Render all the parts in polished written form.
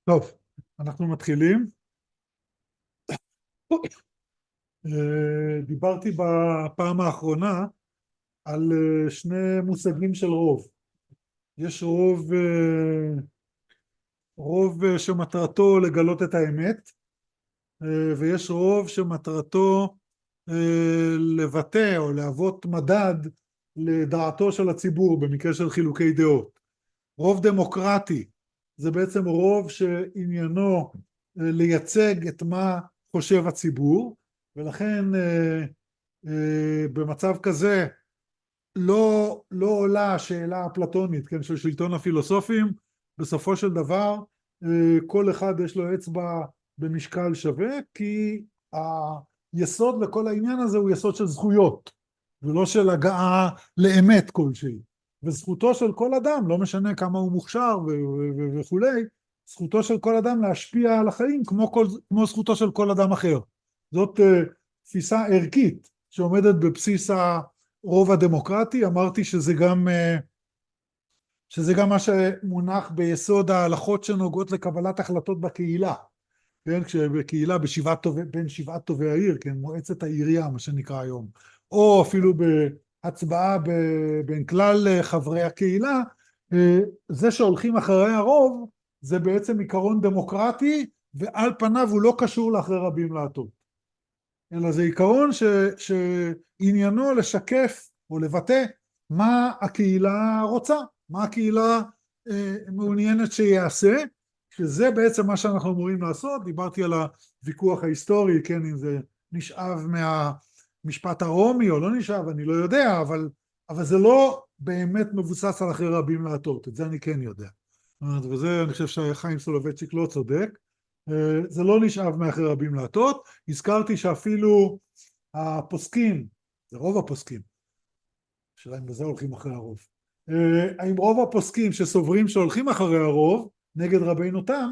טוב, אנחנו מתחילים. דיברתי בפעם האחרונה על שני מושגים של רוב. יש רוב שמטרתו לגלות את האמת, ויש רוב שמטרתו לבטא או להוות מדד לדעתו של הציבור במקרה של חילוקי דעות. רוב דמוקרטי זה בעצם רוב שעניינו לייצג את מה חושב הציבור, ולכן במצב כזה לא עולה השאלה הפלטונית, כן, של שלטון הפילוסופים. בסופו של דבר כל אחד יש לו אצבע במשקל שווה, כי היסוד לכל העניין הזה הוא יסוד של זכויות, ולא של הגעה לאמת כלשהי. וזכותו של כל אדם, לא משנה כמה הוא מוכשר וכולי, זכותו של כל אדם להשפיע על החיים כמו זכותו של כל אדם אחר. זאת תפיסה ערכית שעומדת בבסיס הרוב הדמוקרטי. אמרתי שזה גם מה שמונח ביסוד ההלכות שנוגעות לקבלת החלטות בקהילה. כן, כשבקהילה בין שבעת טובי העיר, כן, מועצת העירייה, מה שנקרא היום, או אפילו בהצבעה בין כלל חברי הקהילה, זה שהולכים אחרי הרוב, זה בעצם עיקרון דמוקרטי, ועל פניו הוא לא קשור לאחרי רבים להטות. אלא זה עיקרון שעניינו לשקף או לבטא מה הקהילה רוצה, מה הקהילה מעוניינת שיעשה, שזה בעצם מה שאנחנו אמורים לעשות. דיברתי על הוויכוח ההיסטורי, כן, אם זה נשאב מהמשפט הרומי או לא נשאב, אני לא יודע, אבל זה לא באמת מבוסס על אחרי רבים להטות, את זה אני כן יודע. וזה, אני חושב שחיים סולובייצ'יק לא צודק, זה לא נשאב מאחרי רבים להטות. הזכרתי שאפילו הפוסקים, זה רוב הפוסקים, שאלה אם בזה הולכים אחרי הרוב, האם רוב הפוסקים שסוברים שהולכים אחרי הרוב נגד רבינו תם,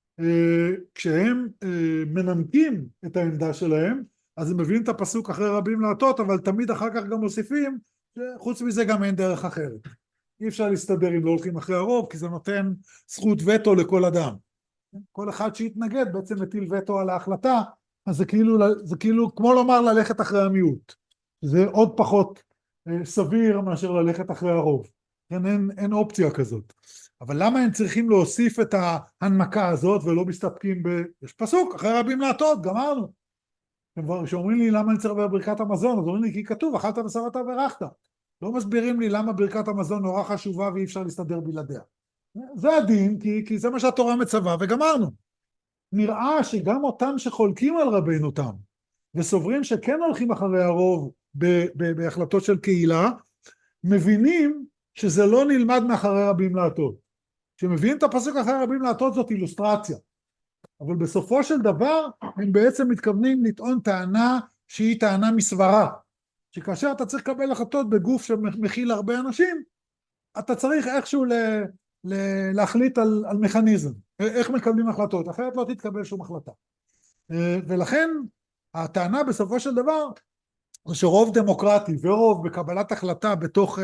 כשהם מנמקים את העמדה שלהם, אז הם מביאים את הפסוק אחרי רבים להטות, אבל תמיד אחר כך גם מוסיפים שחוץ מזה גם אין דרך אחרת. אי אפשר להסתדר אם לא הולכים אחרי הרוב, כי זה נותן זכות וטו לכל אדם. כל אחד שיתנגד בעצם מטיל וטו על ההחלטה, אז זה כאילו כמו לומר ללכת אחרי המיעוט. זה עוד פחות סביר מאשר ללכת אחרי הרוב. אין אופציה כזאת. אבל למה הם צריכים להוסיף את ההנמקה הזאת ולא מסתפקים יש פסוק, אחרי רבים להטות, גמרנו. כשאומרים לי למה אני צריך בברכת המזון, אז אומרים לי כי כתוב, אכלת ושבעת וברכת. לא מסבירים לי למה ברכת המזון נורא חשובה ואי אפשר להסתדר בלעדיה. זה הדין, כי זה מה שהתורה מצווה וגמרנו. נראה שגם אותם שחולקים על רבינו תם, וסוברים שכן הולכים אחרי הרוב בהחלטות של קהילה, מבינים שזה לא נלמד מאחרי רבים להטות. כשמביאים את הפסוק אחרי רבים להטות זאת אילוסטרציה. אבל בסופו של דבר הם בעצם מתכוונים לטעון טענה שהיא טענה מסברה. שכאשר אתה צריך לקבל החלטות בגוף שמכיל הרבה אנשים, אתה צריך איכשהו להחליט על מכניזם. איך מקבלים החלטות, אחרת לא תתקבל שום החלטה. ולכן הטענה בסופו של דבר, זה שרוב דמוקרטי ורוב בקבלת החלטה בתוך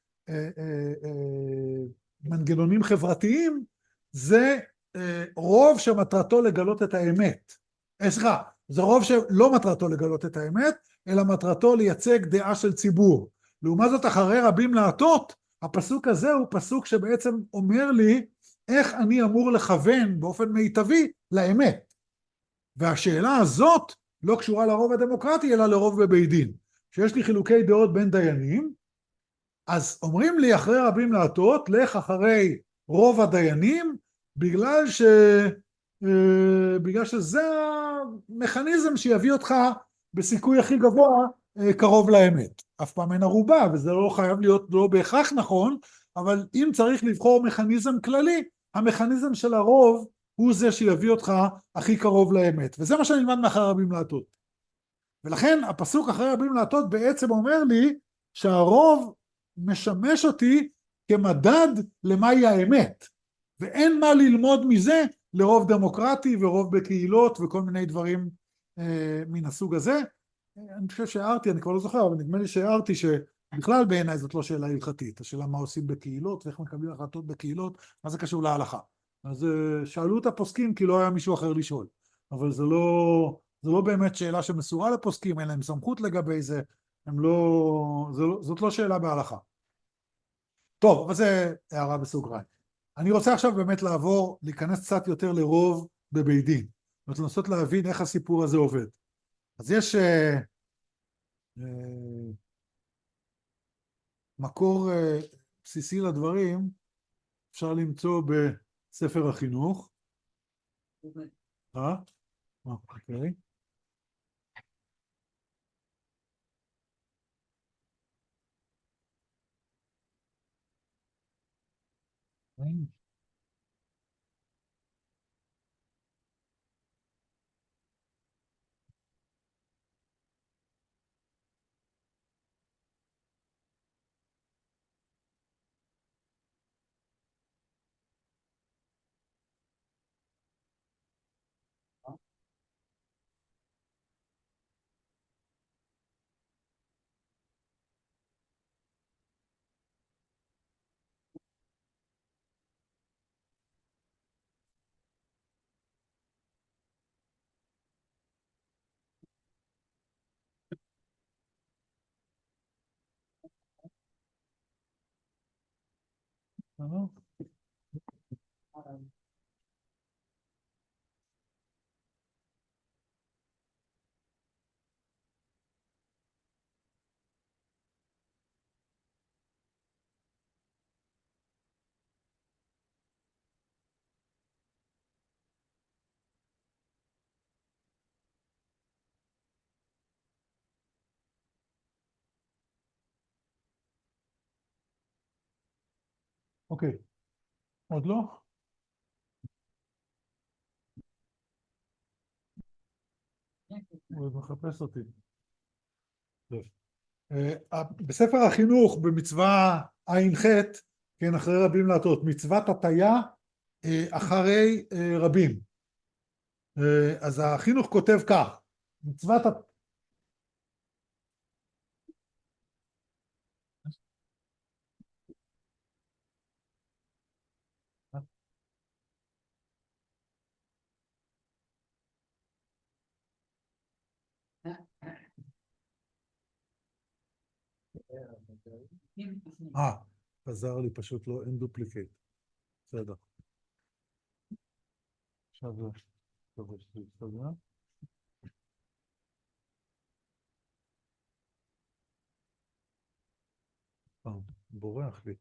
מנגנונים חברתיים, זה רוב שמטרתו לגלות את האמת. זה רוב שלא מטרתו לגלות את האמת, אלא מטרתו לייצג דעה של ציבור. לעומת זאת, אחרי רבים להטות, הפסוק הזה הוא פסוק שבעצם אומר לי איך אני אמור לכוון באופן מיטבי לאמת. והשאלה הזאת לא קשורה לרוב הדמוקרטי, אלא לרוב בבית דין. כשיש לי חילוקי דעות בין דיינים, אז אומרים לי אחרי רבים להטות, לך אחרי רוב הדיינים, בגלל שזה המכניזם שיביא אותך בסיכוי הכי גבוה קרוב לאמת. אף פעם אין ערובה, וזה לא חייב להיות לא בהכרח נכון, אבל אם צריך לבחור מכניזם כללי, המכניזם של הרוב הוא זה שיביא אותך הכי קרוב לאמת. וזה מה שאני נלמד מאחרי רבים להטות. ולכן הפסוק אחרי רבים להטות בעצם אומר לי שהרוב משמש אותי כמדד למהי האמת. ואין מה ללמוד מזה לרוב דמוקרטי ורוב בקהילות וכל מיני דברים מן הסוג הזה. אני חושב שהערתי, אני כבר לא זוכר, אבל נדמה לי שהערתי שבכלל בעיניי זאת לא שאלה הלכתית, השאלה מה עושים בקהילות ואיך מקבלים החלטות בקהילות, מה זה קשור להלכה. אז שאלו את הפוסקים כי לא היה מישהו אחר לשאול. אבל זה לא באמת שאלה שמסורה לפוסקים, אין להם סמכות לגבי זה, זאת לא שאלה בהלכה. טוב, אבל זה הערה בסוגריים. אני רוצה עכשיו באמת להיכנס קצת יותר לרוב בבית דין. זאת אומרת, לנסות להבין איך הסיפור הזה עובד. אז יש אה, מקור בסיסי לדברים, אפשר למצוא בספר החינוך. אוקיי. אוקיי, עוד לא? הוא עוד מחפש אותי. טוב. בספר החינוך במצווה ע"ח, כן, אחרי רבים להטות, מצוות הטיה אחרי רבים. אז החינוך כותב כך, מצוות חזר לי פשוט, לא, אין דופליקט. בסדר. עכשיו זה, טוב, יש לי בסדר. בורח לי.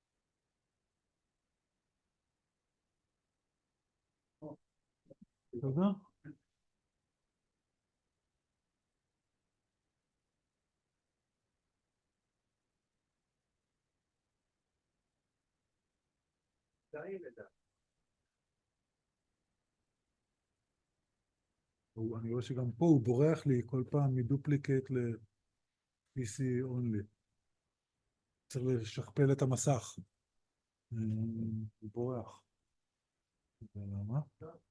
בסדר? אני רואה שגם פה הוא בורח לי כל פעם מדופליקט ל-PC only. צריך לשכפל את המסך. הוא בורח. למה?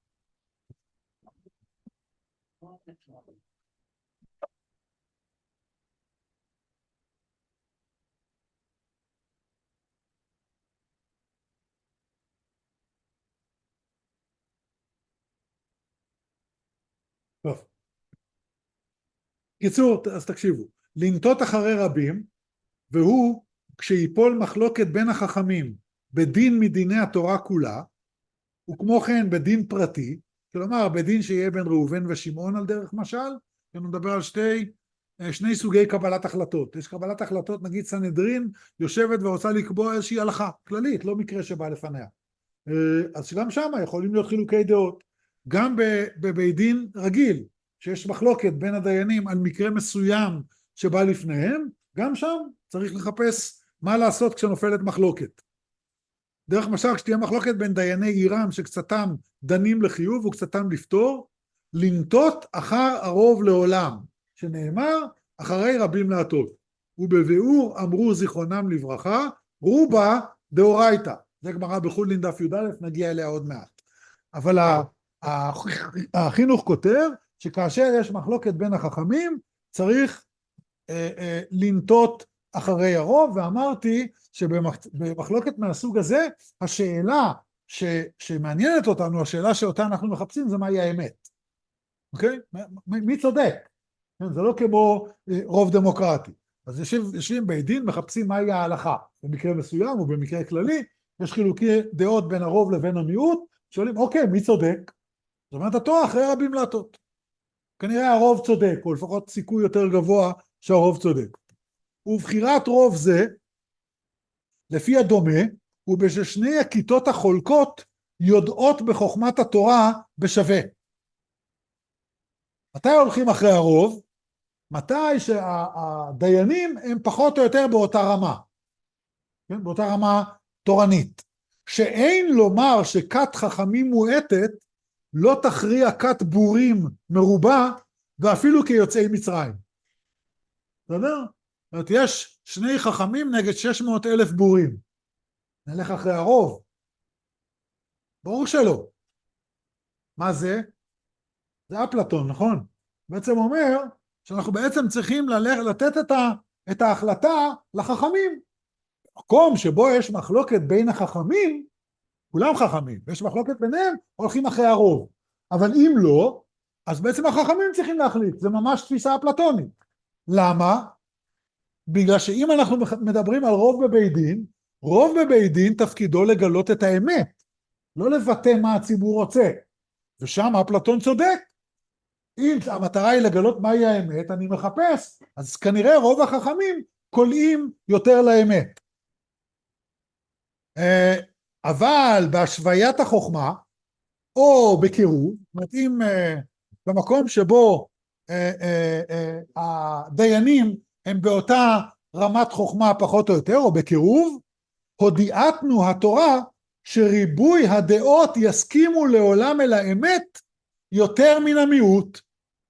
טוב. קיצור, אז תקשיבו. לנטות אחרי רבים, והוא כשיפול מחלוקת בין החכמים בדין מדיני התורה כולה, וכמו כן בדין פרטי, כלומר בדין שיהיה בין ראובן ושמעון על דרך משל, אני מדבר על שני סוגי קבלת החלטות. יש קבלת החלטות, נגיד סנהדרין יושבת ורוצה לקבוע איזושהי הלכה כללית, לא מקרה שבא לפניה. אז גם שם יכולים להיות חילוקי דעות. גם בבית דין רגיל, שיש מחלוקת בין הדיינים על מקרה מסוים שבא לפניהם, גם שם צריך לחפש מה לעשות כשנופלת מחלוקת. דרך משל, כשתהיה מחלוקת בין דייני עירם שקצתם דנים לחיוב וקצתם לפתור, לנטות אחר הרוב לעולם, שנאמר אחרי רבים להטות. ובביאור אמרו זיכרונם לברכה, רובה דאורייתא. זה גמרא בחולין דף י"א, נגיע אליה עוד מעט. אבל החינוך כותב שכאשר יש מחלוקת בין החכמים, צריך לנטות אחרי הרוב, ואמרתי שבמחלוקת מהסוג הזה, השאלה שמעניינת אותנו, השאלה שאותה אנחנו מחפשים זה מהי האמת. אוקיי? מי צודק? זה לא כמו רוב דמוקרטי. אז יושבים בית דין, מחפשים מהי ההלכה. במקרה מסוים או במקרה כללי, יש חילוקי דעות בין הרוב לבין המיעוט, שואלים, אוקיי, מי צודק? זאת אומרת, התורה אחרי רבים להטות. כנראה הרוב צודק, או לפחות סיכוי יותר גבוה שהרוב צודק. ובחירת רוב זה, לפי הדומה, הוא בששני הכיתות החולקות יודעות בחוכמת התורה בשווה. מתי הולכים אחרי הרוב? מתי שהדיינים הם פחות או יותר באותה רמה, כן? באותה רמה תורנית. שאין לומר שכת חכמים מועטת לא תכריע כת בורים מרובה, ואפילו כיוצאי מצרים. בסדר? זאת אומרת, יש 2 חכמים נגד 600,000 בורים. נלך אחרי הרוב. ברור שלא. מה זה? זה אפלטון, נכון? בעצם אומר שאנחנו בעצם צריכים לתת את ההחלטה לחכמים. מקום שבו יש מחלוקת בין החכמים, כולם חכמים, ויש מחלוקת ביניהם, הולכים אחרי הרוב. אבל אם לא, אז בעצם החכמים צריכים להחליט. זה ממש תפיסה אפלטונית. למה? בגלל שאם אנחנו מדברים על רוב בבית דין, רוב בבית דין תפקידו לגלות את האמת, לא לבטא מה הציבור רוצה. ושם אפלטון צודק. אם המטרה היא לגלות מהי האמת, אני מחפש, אז כנראה רוב החכמים קולעים יותר לאמת. אבל בהשוויית החוכמה, או בקירוב, זאת אומרת, אם במקום שבו הדיינים הם באותה רמת חוכמה פחות או יותר, או בקירוב, הודיעתנו התורה שריבוי הדעות יסכימו לעולם אל האמת יותר מן המיעוט.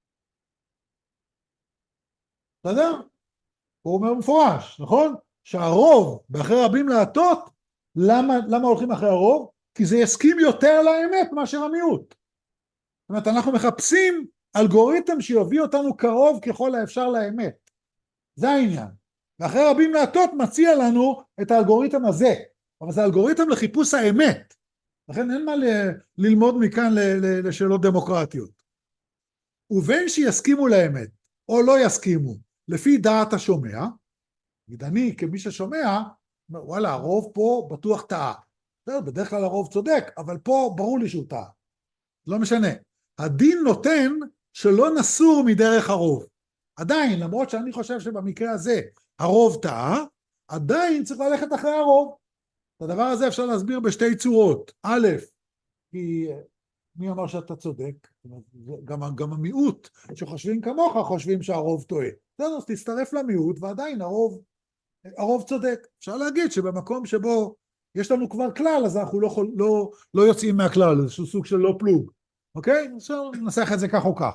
בסדר? הוא אומר מפורש, נכון? שהרוב באחרי רבים להטות, למה הולכים אחרי הרוב? כי זה יסכים יותר לאמת מאשר המיעוט. זאת אומרת, אנחנו מחפשים אלגוריתם שיביא אותנו קרוב ככל האפשר לאמת. זה העניין. ואחרי רבים להטות מציע לנו את האלגוריתם הזה. אבל זה אלגוריתם לחיפוש האמת. לכן אין מה ללמוד מכאן לשאלות דמוקרטיות. ובין שיסכימו לאמת, או לא יסכימו, לפי דעת השומע, אני כמי ששומע, וואלה, הרוב פה בטוח טעה. בדרך כלל הרוב צודק, אבל פה ברור לי שהוא טעה. לא משנה. הדין נותן שלא נסור מדרך הרוב. עדיין, למרות שאני חושב שבמקרה הזה הרוב טעה, עדיין צריך ללכת אחרי הרוב. את הדבר הזה אפשר להסביר בשתי צורות. א', כי מי אמר שאתה צודק? גם המיעוט שחושבים כמוך חושבים שהרוב טועה. אז תצטרף למיעוט ועדיין הרוב צודק. אפשר להגיד שבמקום שבו יש לנו כבר כלל, אז אנחנו לא יוצאים מהכלל, איזשהו סוג של לא פלוג. אוקיי? אפשר לנסח את זה כך או כך.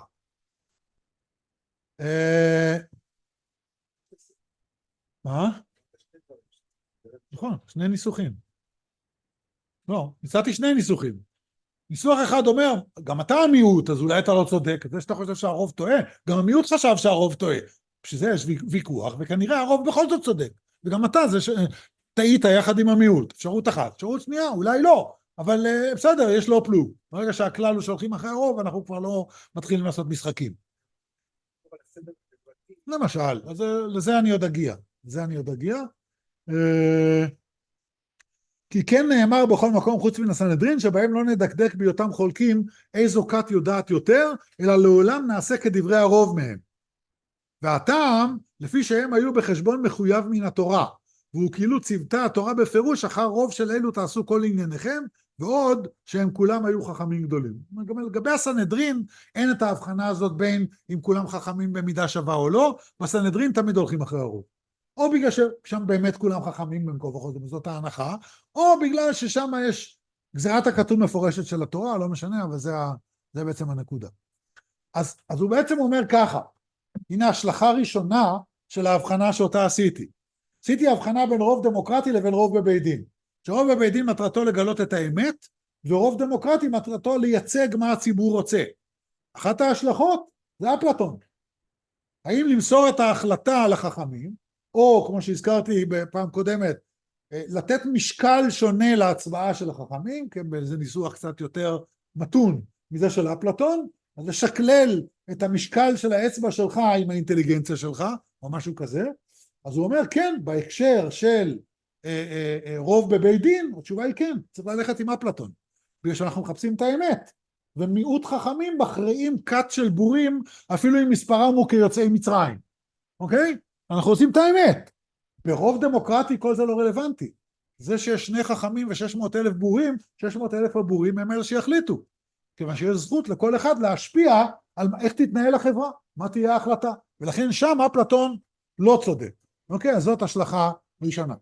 מה? נכון, 2 ניסוחים. לא, הצעתי 2 ניסוחים. ניסוח אחד אומר, גם אתה המיעוט, אז אולי אתה לא צודק, זה שאתה חושב שהרוב טועה, גם המיעוט חשב שהרוב טועה. בשביל זה יש ויכוח, וכנראה הרוב בכל זאת צודק. וגם אתה זה שטעית יחד עם המיעוט. אפשרות אחת. אפשרות שנייה, אולי לא, אבל בסדר, יש לו פלוג. ברגע שהכלל הוא שהולכים אחרי הרוב, אנחנו כבר לא מתחילים לעשות משחקים. למשל, אז לזה אני עוד אגיע. כי כן נאמר בכל מקום חוץ מן הסנהדרין, שבהם לא נדקדק בהיותם חולקים איזו כת יודעת יותר, אלא לעולם נעשה כדברי הרוב מהם. והטעם, לפי שהם היו בחשבון מחויב מן התורה, והוא כאילו צוותה התורה בפירוש, אחר רוב של אלו תעשו כל ענייניכם, ועוד שהם כולם היו חכמים גדולים. גם לגבי הסנהדרין, אין את ההבחנה הזאת בין אם כולם חכמים במידה שווה או לא, בסנהדרין תמיד הולכים אחרי הרוב. או בגלל ששם באמת כולם חכמים בין כה וכה, זאת ההנחה, או בגלל ששם יש גזירת הכתוב מפורשת של התורה, לא משנה, אבל זה בעצם הנקודה. אז הוא בעצם אומר ככה, הנה השלכה ראשונה של ההבחנה שאותה עשיתי. עשיתי הבחנה בין רוב דמוקרטי לבין רוב בבית דין. שרוב בבית דין מטרתו לגלות את האמת, ורוב דמוקרטי מטרתו לייצג מה הציבור רוצה. אחת ההשלכות זה אפלטון. האם למסור את ההחלטה לחכמים, או כמו שהזכרתי בפעם קודמת, לתת משקל שונה להצבעה של החכמים, כן, זה ניסוח קצת יותר מתון מזה של אפלטון, אז לשקלל את המשקל של האצבע שלך עם האינטליגנציה שלך, או משהו כזה. אז הוא אומר, כן, בהקשר של רוב בבית דין, התשובה היא כן, צריך ללכת עם אפלטון, בגלל שאנחנו מחפשים את האמת, ומיעוט חכמים מכריעים כת של בורים, אפילו אם מספרם הוא כיוצאי מצרים, אוקיי? אנחנו עושים את האמת. ברוב דמוקרטי כל זה לא רלוונטי. זה שיש 2 חכמים ו600,000 בורים, 600,000 הבורים הם אלה שיחליטו, כיוון שיש זכות לכל אחד להשפיע על איך תתנהל החברה, מה תהיה ההחלטה, ולכן שם אפלטון לא צודק. אוקיי, אז זאת השלכה ראשונה.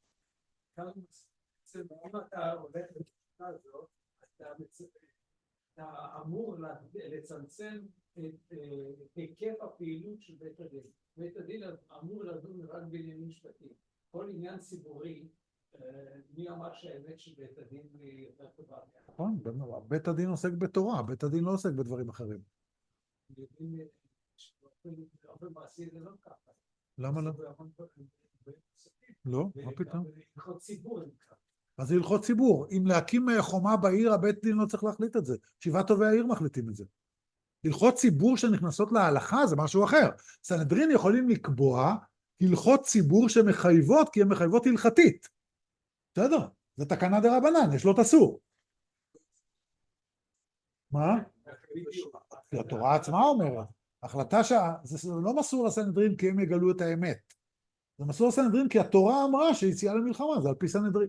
אם אתה הולך בשיטה הזאת, אתה אמור לצמצם את היקף הפעילות של בית הדין. בית הדין אמור לדון רק בעניינים משפטיים. כל עניין ציבורי, מי אמר שהאמת של בית הדין היא יותר טובה? נכון, בית הדין עוסק בתורה, בית הדין לא עוסק בדברים אחרים. באופן מעשי זה לא ככה. למה לא? לא, מה פתאום? הלכות ציבור. אז זה הלכות ציבור. אם להקים חומה בעיר, הבית דין לא צריך להחליט את זה. 7 טובי העיר מחליטים את זה. הלכות ציבור שנכנסות להלכה זה משהו אחר. סנהדרין יכולים לקבוע הלכות ציבור שמחייבות, כי הן מחייבות הלכתית. בסדר? זה תקנה דרבנן, יש לו את אסור. מה? התורה עצמה אומרת. החלטה זה לא מסור לסנהדרין כי הם יגלו את האמת. זה מסור לסנהדרין כי התורה אמרה שיציאה למלחמה, זה על פי סנהדרין.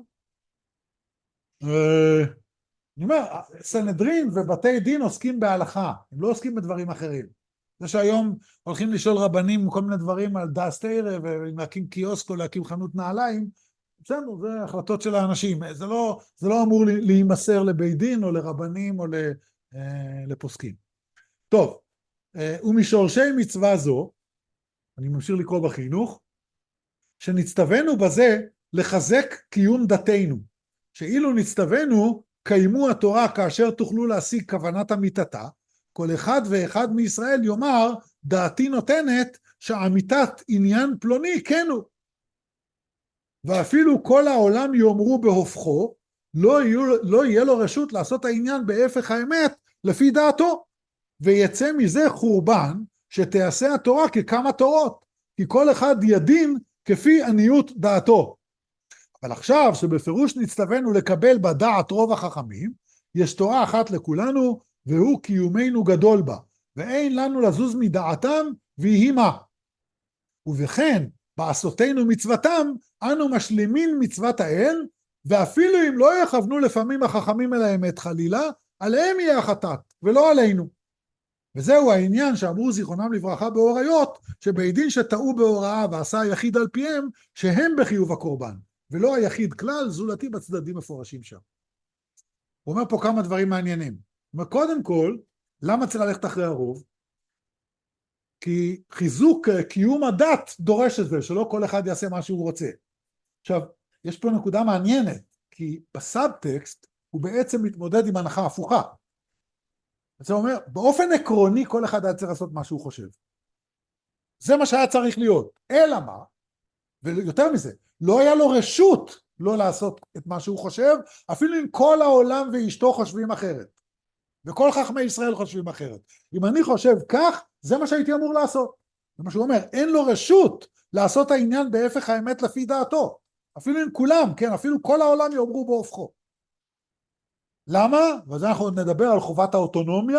אני אומר, סנהדרין ובתי דין עוסקים בהלכה, הם לא עוסקים בדברים אחרים. זה שהיום הולכים לשאול רבנים כל מיני דברים על דאס תיירא, ולהקים קיוסק או להקים חנות נעליים, בסדר, זה החלטות של האנשים, זה לא אמור להימסר לבית דין או לרבנים או לפוסקים. טוב, ומשורשי מצווה זו, אני ממשיך לקרוא בחינוך, שנצטווינו בזה לחזק קיום דתנו, שאילו נצטווינו קיימו התורה כאשר תוכלו להשיג כוונת אמיתתה, כל אחד ואחד מישראל יאמר דעתי נותנת שאמיתת עניין פלוני כן הוא. ואפילו כל העולם יאמרו בהופכו, לא יהיה לו רשות לעשות העניין בהפך האמת לפי דעתו, ויצא מזה חורבן שתעשה התורה ככמה תורות, כי כל אחד ידין כפי עניות דעתו. אבל עכשיו שבפירוש נצטווינו לקבל בדעת רוב החכמים, יש תורה אחת לכולנו, והוא קיומנו גדול בה, ואין לנו לזוז מדעתם, ויהי מה. ובכן, בעשותנו מצוותם, אנו משלימים מצוות האל, ואפילו אם לא יכוונו לפעמים החכמים אל האמת חלילה, עליהם יהיה החטאת, ולא עלינו. וזהו העניין שאמרו זיכרונם לברכה באוריות, שבית דין שטעו בהוראה ועשה היחיד על פיהם, שהם בחיוב הקורבן, ולא היחיד כלל, זולתי בצדדים מפורשים שם. הוא אומר פה כמה דברים מעניינים. קודם כל, למה צריך ללכת אחרי הרוב? כי חיזוק קיום הדת דורש את זה, שלא כל אחד יעשה מה שהוא רוצה. עכשיו, יש פה נקודה מעניינת, כי בסאבטקסט הוא בעצם מתמודד עם הנחה הפוכה. זה אומר, באופן עקרוני כל אחד היה צריך לעשות מה שהוא חושב. זה מה שהיה צריך להיות. אלא מה? ויותר מזה, לא היה לו רשות לא לעשות את מה שהוא חושב, אפילו אם כל העולם ואשתו חושבים אחרת. וכל חכמי ישראל חושבים אחרת. אם אני חושב כך, זה מה שהייתי אמור לעשות. זה מה שהוא אומר, אין לו רשות לעשות העניין בהפך האמת לפי דעתו. אפילו אם כולם, כן, אפילו כל העולם יאמרו בהופכו. למה? ואז אנחנו נדבר על חובת האוטונומיה,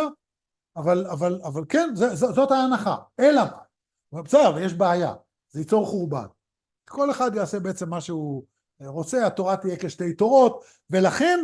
אבל כן, זאת ההנחה. אלא מה? בסדר, יש בעיה. זה ייצור חורבן. כל אחד יעשה בעצם מה שהוא רוצה, התורה תהיה כשתי תורות, ולכן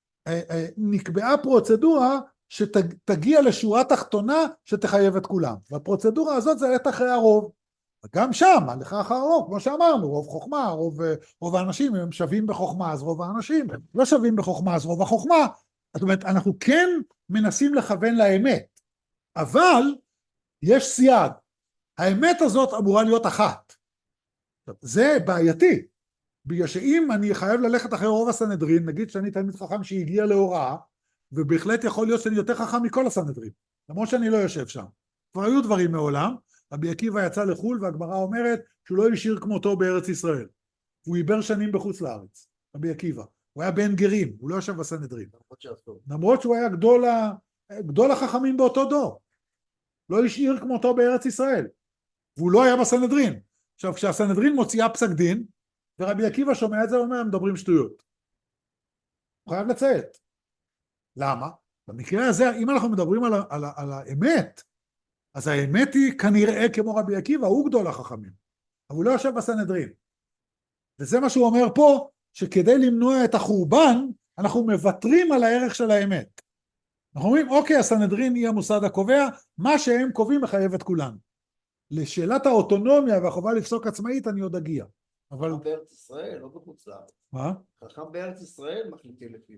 נקבעה פרוצדורה שתגיע לשורה תחתונה שתחייב את כולם. והפרוצדורה הזאת זה ללכת אחרי הרוב. וגם שם, הלכה אחר הרוב, כמו שאמרנו, רוב חוכמה, רוב האנשים הם שווים בחוכמה, אז רוב האנשים לא שווים בחוכמה, אז רוב החוכמה. זאת אומרת, אנחנו כן מנסים לכוון לאמת, אבל יש סייג. האמת הזאת אמורה להיות אחת. זה בעייתי, בגלל שאם אני חייב ללכת אחרי רוב הסנהדרין, נגיד שאני תלמיד חכם שהגיע להוראה, ובהחלט יכול להיות שאני יותר חכם מכל הסנהדרין, למרות שאני לא יושב שם. כבר היו דברים מעולם, רבי עקיבא יצא לחול והגמרא אומרת שהוא לא השאיר כמותו בארץ ישראל. והוא עיבר שנים בחוץ לארץ, רבי עקיבא. הוא היה בן גרים, הוא לא יושב בסנהדרין. למרות שהוא היה גדול החכמים באותו דור. לא השאיר כמותו בארץ ישראל. והוא לא היה בסנהדרין. עכשיו, כשהסנהדרין מוציאה פסק דין, ורבי עקיבא שומע את זה ואומר, הם מדברים שטויות. הוא חייב לציית. למה? במקרה הזה, אם אנחנו מדברים על האמת, אז האמת היא כנראה כמו רבי עקיבא, הוא גדול החכמים. אבל הוא לא יושב בסנהדרין. וזה מה שהוא אומר פה, שכדי למנוע את החורבן, אנחנו מוותרים על הערך של האמת. אנחנו אומרים, אוקיי, הסנהדרין היא המוסד הקובע, מה שהם קובעים מחייב את כולנו. לשאלת האוטונומיה והחובה לפסוק עצמאית, אני עוד אגיע. אבל... חכם בארץ ישראל, לא בחוץ לארץ. מה? חכם בארץ ישראל מחליטים לפיו.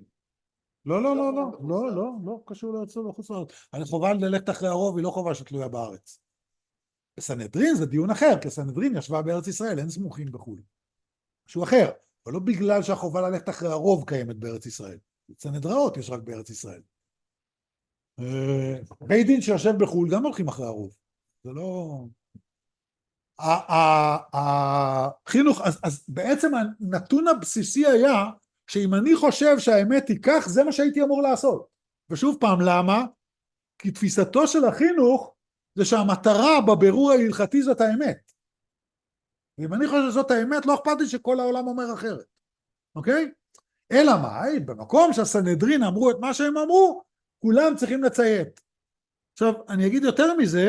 לא קשור לארץ בחוץ לארץ. אני חובה ללכת אחרי הרוב, היא לא חובה שתלויה בארץ. בסנהדרין זה דיון אחר, כי הסנהדרין ישבה בארץ ישראל, אין סמוכים בחו"ל. משהו אחר, אבל לא בגלל שהחובה ללכת אחרי הרוב קיימת בארץ ישראל. סנהדראות יש רק בארץ ישראל. בית דין שיושב בחו"ל גם הולכים אחרי הרוב. זה לא... החינוך, אז בעצם הנתון הבסיסי היה, שאם אני חושב שהאמת היא כך, זה מה שהייתי אמור לעשות. ושוב פעם, למה? כי תפיסתו של החינוך, זה שהמטרה בבירור ההלכתי זאת האמת. ואם אני חושב שזאת האמת, לא אכפת לי שכל העולם אומר אחרת. אוקיי? אלא מה? במקום שהסנהדרין אמרו את מה שהם אמרו, כולם צריכים לציית. עכשיו, אני אגיד יותר מזה,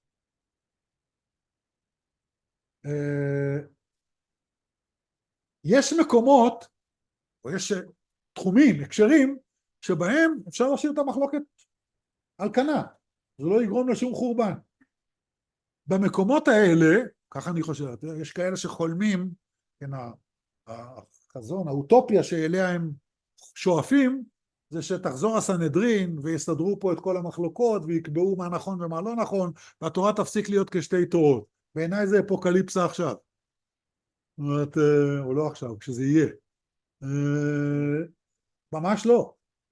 יש מקומות, או יש תחומים, הקשרים, שבהם אפשר להשאיר את המחלוקת על כנה. זה לא יגרום לשום חורבן. במקומות האלה, ככה אני חושב, יש כאלה שחולמים, כן, החזון, האוטופיה שאליה הם שואפים, זה שתחזור הסנהדרין ויסתדרו פה את כל המחלוקות ויקבעו מה נכון ומה לא נכון, והתורה תפסיק להיות כשתי תורות. בעיניי זה אפוקליפסה עכשיו. זאת אומרת, או לא עכשיו, כשזה יהיה. ממש לא.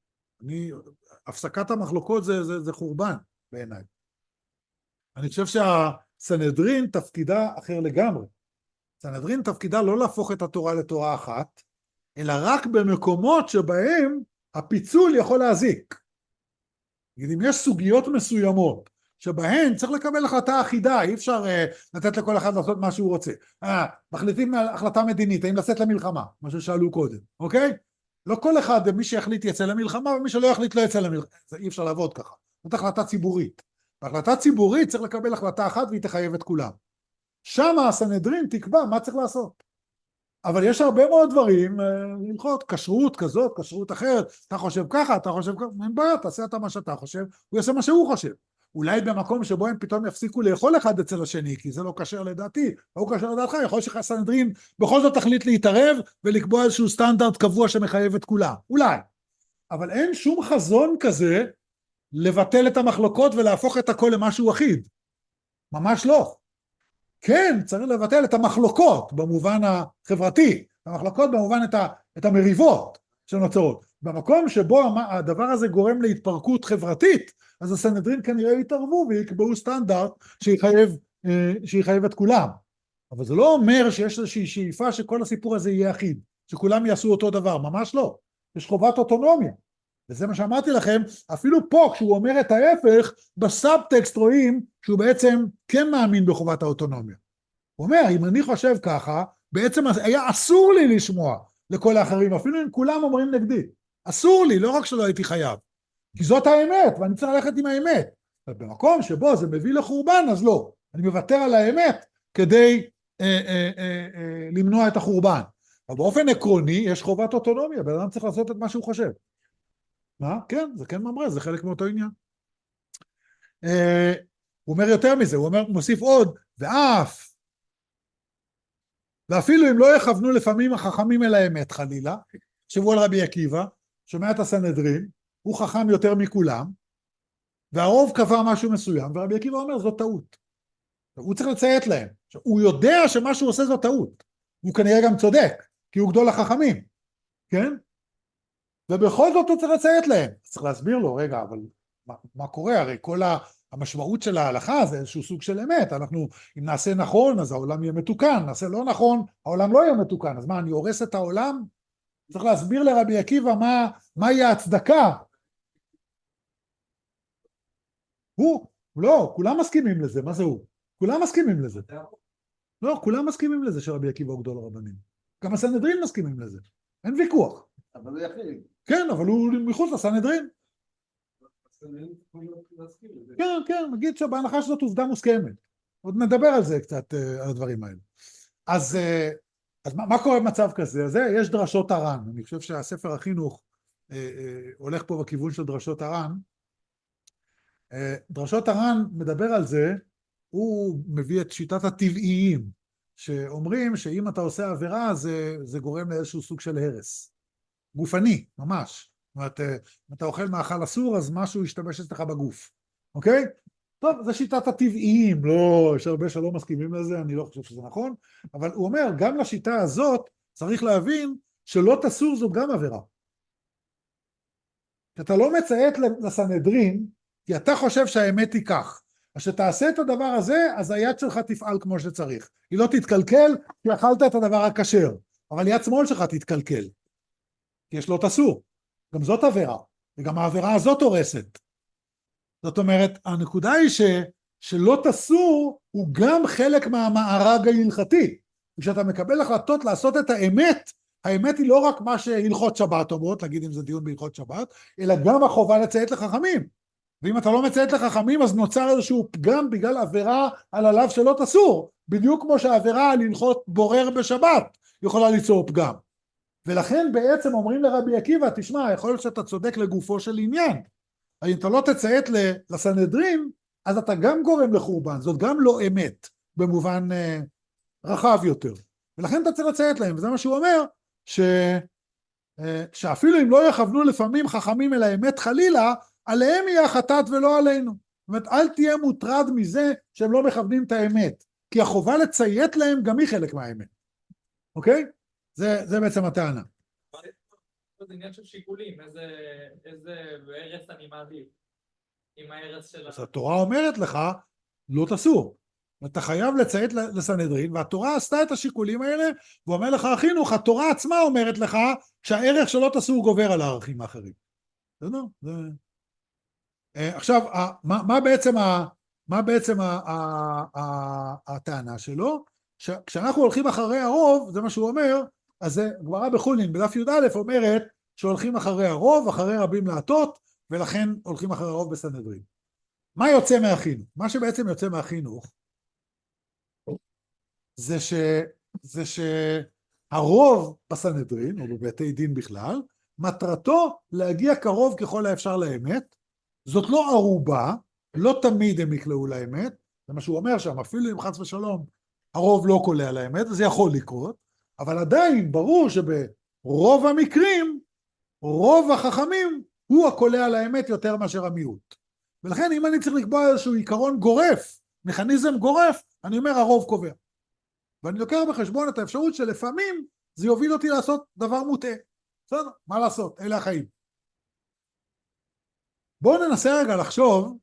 הפסקת המחלוקות זה חורבן בעיניי. אני חושב שהסנהדרין תפקידה אחר לגמרי. סנהדרין תפקידה לא להפוך את התורה לתורה אחת, אלא רק במקומות שבהם הפיצול יכול להזיק. אם יש סוגיות מסוימות, שבהן צריך לקבל החלטה אחידה, אי אפשר לתת לכל אחד לעשות מה שהוא רוצה. מחליטים החלטה מדינית, האם לצאת למלחמה, מה ששאלו קודם, אוקיי? לא כל אחד, מי שיחליט יצא למלחמה, ומי שלא יחליט לא יצא למלחמה. אי אפשר לעבוד ככה. זאת החלטה ציבורית. בהחלטה ציבורית צריך לקבל החלטה אחת והיא תחייב את כולם. שם הסנהדרין תקבע מה צריך לעשות. אבל יש הרבה מאוד דברים, ללכות, כשרות כזאת, כשרות אחרת, אתה חושב ככה, אתה חושב ככה, אין בעיה, תעשה אתה מה שאתה חושב, הוא יעשה מה שהוא חושב. אולי במקום שבו הם פתאום יפסיקו לאכול אחד אצל השני, כי זה לא קשר לדעתי, לא קשר לדעתך, יכול להיות שהסנהדרין בכל זאת תחליט להתערב, ולקבוע איזשהו סטנדרט קבוע שמחייב את כולם, אולי. אבל אין שום חזון כזה, לבטל את המחלוקות ולהפוך את הכל למשהו אחיד. ממש לא. כן, צריך לבטל את המחלוקות במובן החברתי, המחלוקות במובן את המריבות שנוצרות. במקום שבו הדבר הזה גורם להתפרקות חברתית, אז הסנהדרין כנראה יתערבו ויקבעו סטנדרט שיחייב את כולם. אבל זה לא אומר שיש איזושהי שאיפה שכל הסיפור הזה יהיה אחיד, שכולם יעשו אותו דבר, ממש לא. יש חובת אוטונומיה. וזה מה שאמרתי לכם, אפילו פה כשהוא אומר את ההפך, בסאבטקסט רואים שהוא בעצם כן מאמין בחובת האוטונומיה. הוא אומר, אם אני חושב ככה, בעצם היה אסור לי לשמוע לכל האחרים, אפילו אם כולם אומרים נגדי. אסור לי, לא רק שלא הייתי חייב. כי זאת האמת, ואני צריך ללכת עם האמת. במקום שבו זה מביא לחורבן, אז לא. אני מוותר על האמת כדי למנוע את החורבן. אבל באופן עקרוני, יש חובת אוטונומיה, בן אדם צריך לעשות את מה שהוא חושב. מה? כן, זה כן ממראה, זה חלק מאותו עניין. הוא אומר יותר מזה, הוא מוסיף עוד, ואפילו אם לא יכוונו לפעמים החכמים אל האמת חלילה, תחשבו על רבי עקיבא, שומע את הסנהדרין, הוא חכם יותר מכולם, והרוב קבע משהו מסוים, ורבי עקיבא אומר, זאת טעות. הוא צריך לציית להם. הוא יודע שמה שהוא עושה זאת טעות. הוא כנראה גם צודק, כי הוא גדול החכמים. כן? ובכל זאת הוא צריך לציית להם. צריך להסביר לו, רגע, אבל מה קורה? הרי המשמעות של ההלכה זה איזשהו סוג של אמת. אנחנו, אם נעשה נכון, אז העולם יהיה מתוקן, נעשה לא נכון, העולם לא יהיה מתוקן. אז מה, אני הורס את העולם? צריך להסביר לרבי עקיבא מה יהיה הצדקה. לא, כולם מסכימים לזה, מה זה הוא? כולם מסכימים לזה. לא, כולם מסכימים לזה שרבי עקיבא הוא גדול הרבנים. גם הסנהדרין מסכימים לזה, אין ויכוח. אבל הוא יחיד. כן, אבל הוא מחוץ לסנהדרין. כן, כן, נגיד שבהנחה שזאת עובדה מוסכמת. עוד נדבר על זה קצת, על הדברים האלה. אז מה קורה במצב כזה? אז יש דרשות הר"ן. אני חושב שהספר החינוך הולך פה בכיוון של דרשות הר"ן. דרשות הר"ן מדבר על זה, הוא מביא את שיטת הטבעיים, שאומרים שאם אתה עושה עבירה, זה גורם לאיזשהו סוג של הרס. גופני, ממש. זאת אומרת, אם אתה אוכל מאכל אסור, אז משהו ישתבש אצלך בגוף. אוקיי? טוב, זה שיטת הטבעיים, לא, יש הרבה שלא מסכימים לזה, אני לא חושב שזה נכון, אבל הוא אומר, גם לשיטה הזאת צריך להבין שלא תסור זאת גם עבירה. אתה לא מציית לסנהדרין, כי אתה חושב שהאמת היא כך. אז שתעשה את הדבר הזה, אז היד שלך תפעל כמו שצריך. היא לא תתקלקל, כי אכלת את הדבר הכשר, אבל יד שמאל שלך תתקלקל. כי יש לא תסור. גם זאת עבירה, וגם העבירה הזאת הורסת. זאת אומרת, הנקודה היא שלא תסור הוא גם חלק מהמארג ההלכתי. כשאתה מקבל החלטות לעשות את האמת, האמת היא לא רק מה שהלכות שבת אומרות, להגיד אם זה דיון בהלכות שבת, אלא גם החובה לציית לחכמים. ואם אתה לא מציית לחכמים, אז נוצר איזשהו פגם בגלל עבירה על הלאו שלא תסור. בדיוק כמו שהעבירה על הלכות בורר בשבת יכולה ליצור פגם. ולכן בעצם אומרים לרבי עקיבא, תשמע, יכול להיות שאתה צודק לגופו של עניין. אם אתה לא תציית לסנהדרין, אז אתה גם גורם לחורבן, זאת גם לא אמת, במובן רחב יותר. ולכן אתה צריך לציית להם, וזה מה שהוא אומר, שאפילו אם לא יכוונו לפעמים חכמים אל האמת חלילה, עליהם יהיה החטאת ולא עלינו. זאת אומרת, אל תהיה מוטרד מזה שהם לא מכוונים את האמת, כי החובה לציית להם גם היא חלק מהאמת. אוקיי? זה בעצם הטענה. זה עניין של שיקולים, איזה הרס אני מעדיף, עם ההרס של... אז התורה אומרת לך, לא תסור. אתה חייב לציית לסנהדרין, והתורה עשתה את השיקולים האלה, ואומר לך, החינוך, התורה עצמה אומרת לך, שהערך שלא תסור גובר על הערכים האחרים. בסדר? עכשיו, מה בעצם הטענה שלו? כשאנחנו הולכים אחרי הרוב, זה מה שהוא אומר, אז זה גמרא בחולין, בדף י"א אומרת, שהולכים אחרי הרוב, אחרי רבים להטות, ולכן הולכים אחרי הרוב בסנהדרין. מה יוצא מהחינוך? מה שבעצם יוצא מהחינוך, זה שהרוב בסנהדרין, או בבתי דין בכלל, מטרתו להגיע קרוב ככל האפשר לאמת, זאת לא ערובה, לא תמיד הם יקלעו לאמת, זה מה שהוא אומר שם, אפילו אם חס ושלום, הרוב לא קולע לאמת, זה יכול לקרות, אבל עדיין ברור שברוב המקרים, רוב החכמים הוא הקולע לאמת יותר מאשר המיעוט. ולכן אם אני צריך לקבוע איזשהו עיקרון גורף, מכניזם גורף, אני אומר הרוב קובע. ואני לוקח בחשבון את האפשרות שלפעמים זה יוביל אותי לעשות דבר מוטעה. בסדר, מה לעשות? אלה החיים. בואו ננסה רגע לחשוב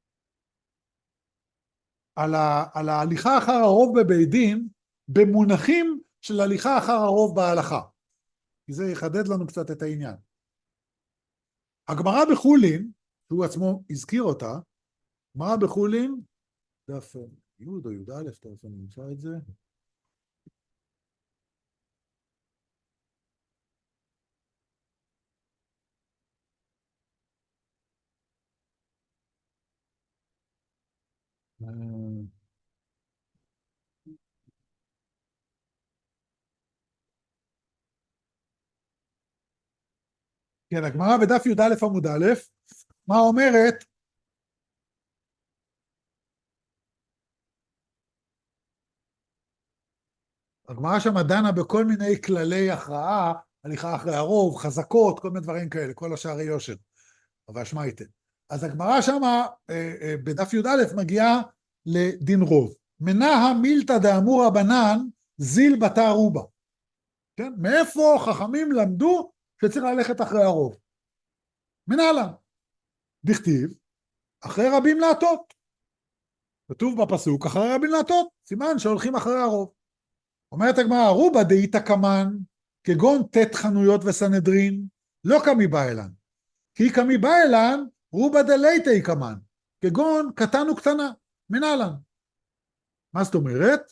על ההליכה אחר הרוב בבית דין, במונחים של הליכה אחר הרוב בהלכה. כי זה יחדד לנו קצת את העניין. הגמרא בחולין, שהוא עצמו הזכיר אותה, הגמרא בחולין, דף י' או י"א, תכף אני נמצא את זה. כן, הגמרא בדף י"א עמוד א', מה אומרת? הגמרא שם דנה בכל מיני כללי הכרעה, הליכה אחרי הרוב, חזקות, כל מיני דברים כאלה, כל השערי יושר, והשמייטה. אז הגמרא שם בדף י"א מגיעה לדין רוב. מנהא מילתא דאמור רבנן זיל בתא רובה. כן? מאיפה חכמים למדו שצריך ללכת אחרי הרוב? מנהלן. דכתיב, אחרי רבים להטות. כתוב בפסוק, אחרי רבים להטות, סימן שהולכים אחרי הרוב. אומרת הגמרא, רובה דאיתא קמן, כגון תת חנויות וסנהדרין, לא קמי בא אלן. כי קמי בא אלן, רובה דלייתא קמן, כגון קטן וקטנה, מנהלן. מה זאת אומרת?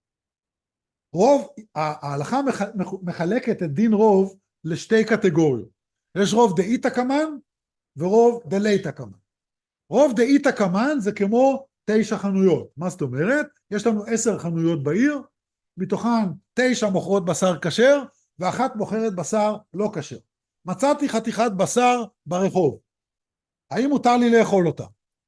רוב, ההלכה מחלקת את דין רוב לשתי קטגוריות. יש רוב דאיתא קמן ורוב דלייתא קמן. רוב דאיתא קמן זה כמו 9 חנויות. מה זאת אומרת? יש לנו 10 חנויות בעיר, מתוכן 9 מוכרות בשר כשר, ואחת מוכרת בשר לא כשר. מצאתי חתיכת בשר ברחוב. האם מותר לי לאכול אותה?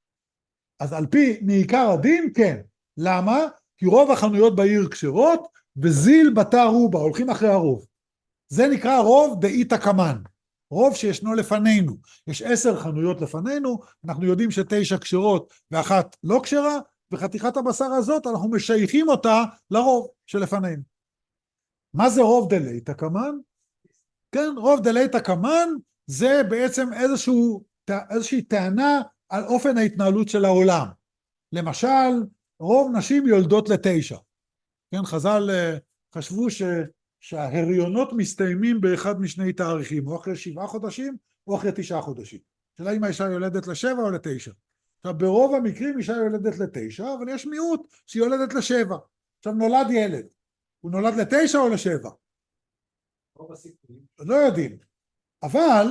אז על פי מעיקר הדין, כן. למה? כי רוב החנויות בעיר כשרות, וזיל בתא רובה, הולכים אחרי הרוב. זה נקרא רוב דאיתא קמן. רוב שישנו לפנינו. יש 10 חנויות לפנינו, אנחנו יודעים ש9 כשרות ואחת לא כשרה, וחתיכת הבשר הזאת אנחנו משייכים אותה לרוב שלפנינו. מה זה רוב דלייתא קמן? כן, רוב דלייתא קמן זה בעצם איזושהי טענה על אופן ההתנהלות של העולם. למשל, רוב נשים יולדות ל9. כן, חז"ל חשבו שההריונות מסתיימים באחד משני תאריכים, או אחרי 7 חודשים, או אחרי 9 חודשים. שאלה אם האישה יולדת ל7 או ל9. עכשיו, ברוב המקרים אישה יולדת ל9, אבל יש מיעוט שהיא יולדת ל7. עכשיו, נולד ילד. הוא נולד ל9 או ל7? רוב הסיכויים. לא יודעים. אבל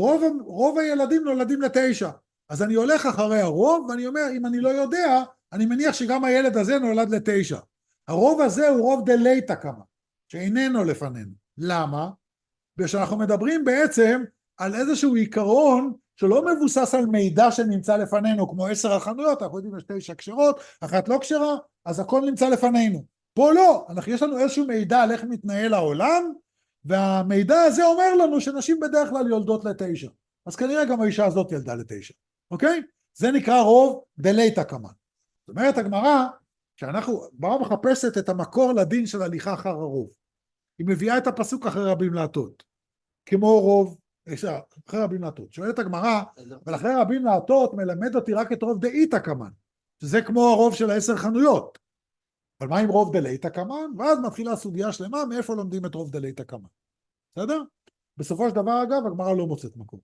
רוב הילדים נולדים ל9. אז אני הולך אחרי הרוב, ואני אומר, אם אני לא יודע, אני מניח שגם הילד הזה נולד ל9. הרוב הזה הוא רוב דלייתא קמן, שאיננו לפנינו. למה? בגלל שאנחנו מדברים בעצם על איזשהו עיקרון שלא מבוסס על מידע שנמצא לפנינו, כמו 10 החנויות, אנחנו יודעים יש 9 כשרות, אחת לא כשרה, אז הכל נמצא לפנינו. פה לא, יש לנו איזשהו מידע על איך מתנהל העולם, והמידע הזה אומר לנו שנשים בדרך כלל יולדות ל9. אז כנראה גם האישה הזאת ילדה ל9. אוקיי? זה נקרא רוב דלייתא קמן. זאת אומרת הגמרא, שאנחנו באה מחפשת את המקור לדין של הליכה אחר הרוב. היא מביאה את הפסוק אחרי רבים להטות. כמו רוב, אחרי רבים להטות. שואלת הגמרא, אבל אחרי רבים להטות מלמד אותי רק את רוב דאיתא קמן, שזה כמו הרוב של 10 חנויות. אבל מה עם רוב דלייתא קמן? ואז מתחילה סוגיה שלמה, מאיפה לומדים את רוב דלייתא קמן. בסדר? בסופו של דבר, אגב, הגמרא לא מוצאת מקור.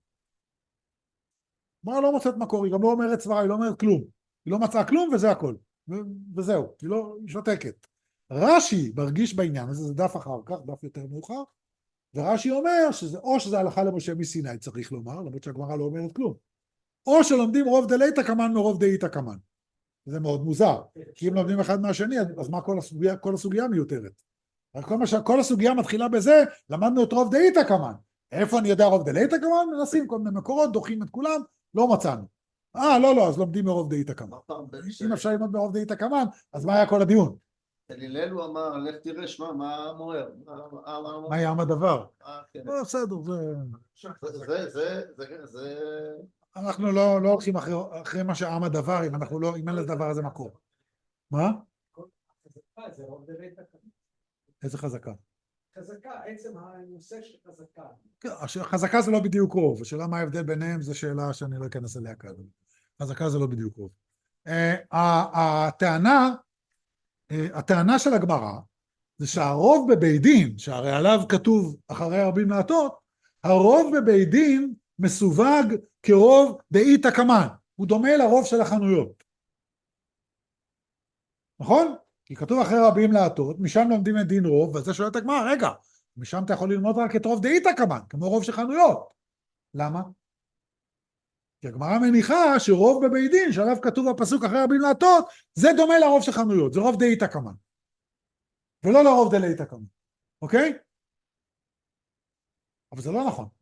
הגמרא לא מוצאת מקור, היא גם לא אומרת סברה, היא לא אומרת כלום. היא לא מצאה כלום וזה הכל. וזהו, היא שותקת. רש"י מרגיש בעניין הזה, זה דף אחר כך, דף יותר מאוחר, ורש"י אומר או שזה הלכה למשה מסיני, צריך לומר, למרות שהגמרא לא אומרת כלום, או שלומדים רוב דלייתא קמן מרוב דאיתא קמן. זה מאוד מוזר, כי אם לומדים אחד מהשני, אז מה כל הסוגיה מיותרת? כל הסוגיה מתחילה בזה, למדנו את רוב דאיתא קמן. איפה אני יודע רוב דלייתא קמן? מנסים כל מיני מקורות, דוחים את כולם, לא מצאנו. לא, אז לומדים מרוב דאיתא קמן. אם אפשר ללמוד מרוב דאיתא קמן, אז מה היה כל הדיון? אלילל הוא אמר, לך תראה, שמע, מה מוער? מה היה עם הדבר? בסדר, זה... אנחנו לא הולכים אחרי מה שעם הדבר, אם אין לדבר הזה מקור. מה? זה רוב דלייתא קמן. איזה חזקה? חזקה, עצם הנושא של חזקה. חזקה זה לא בדיוק רוב, השאלה מה ההבדל ביניהם זו שאלה שאני לא אכנס אליה כאן. חזקה זה לא בדיוק רוב. הטענה של הגמרא זה שהרוב בבית דין, שהרי עליו כתוב אחרי רבים להטות, הרוב בבית דין מסווג כרוב דאיתא קמן, הוא דומה לרוב של החנויות. נכון? כי כתוב אחרי רבים להטות, משם לומדים את דין רוב, וזה שואלת הגמרא, רגע, משם אתה יכול ללמוד רק את רוב דאיתא קמן, כמו רוב של חנויות. למה? כי הגמרא מניחה שרוב בבית דין, שעליו כתוב הפסוק אחרי רבים להטות, זה דומה לרוב של חנויות, זה רוב דאיתא קמן. ולא לרוב דלייתא קמן. אוקיי? אבל זה לא נכון.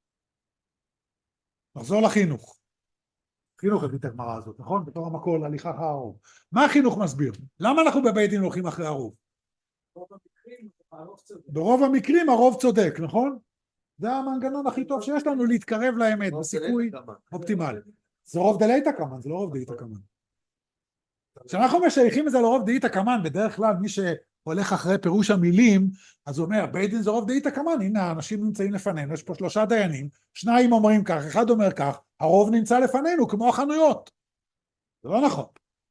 נחזור לחינוך. חינוך הביא את הגמרא הזאת, נכון? בתור המקור להליכה אחר הרוב. מה החינוך מסביר? למה אנחנו בבית דין הולכים אחרי הרוב? ברוב המקרים הרוב צודק, נכון? זה המנגנון הכי טוב שיש לנו להתקרב לאמת, בסיכוי אופטימלי. זה רוב דלייתא קמן, זה לא רוב דאיתא קמן. כשאנחנו משייכים את זה לרוב דאיתא קמן, בדרך כלל מי שהולך אחרי פירוש המילים, אז הוא אומר, בית דין זה רוב דאיתא קמן, הנה האנשים נמצאים לפנינו, יש פה 3 דיינים, 2 אומרים כך, 1 אומר כך, הרוב נמצא לפנינו כמו החנויות. זה לא נכון.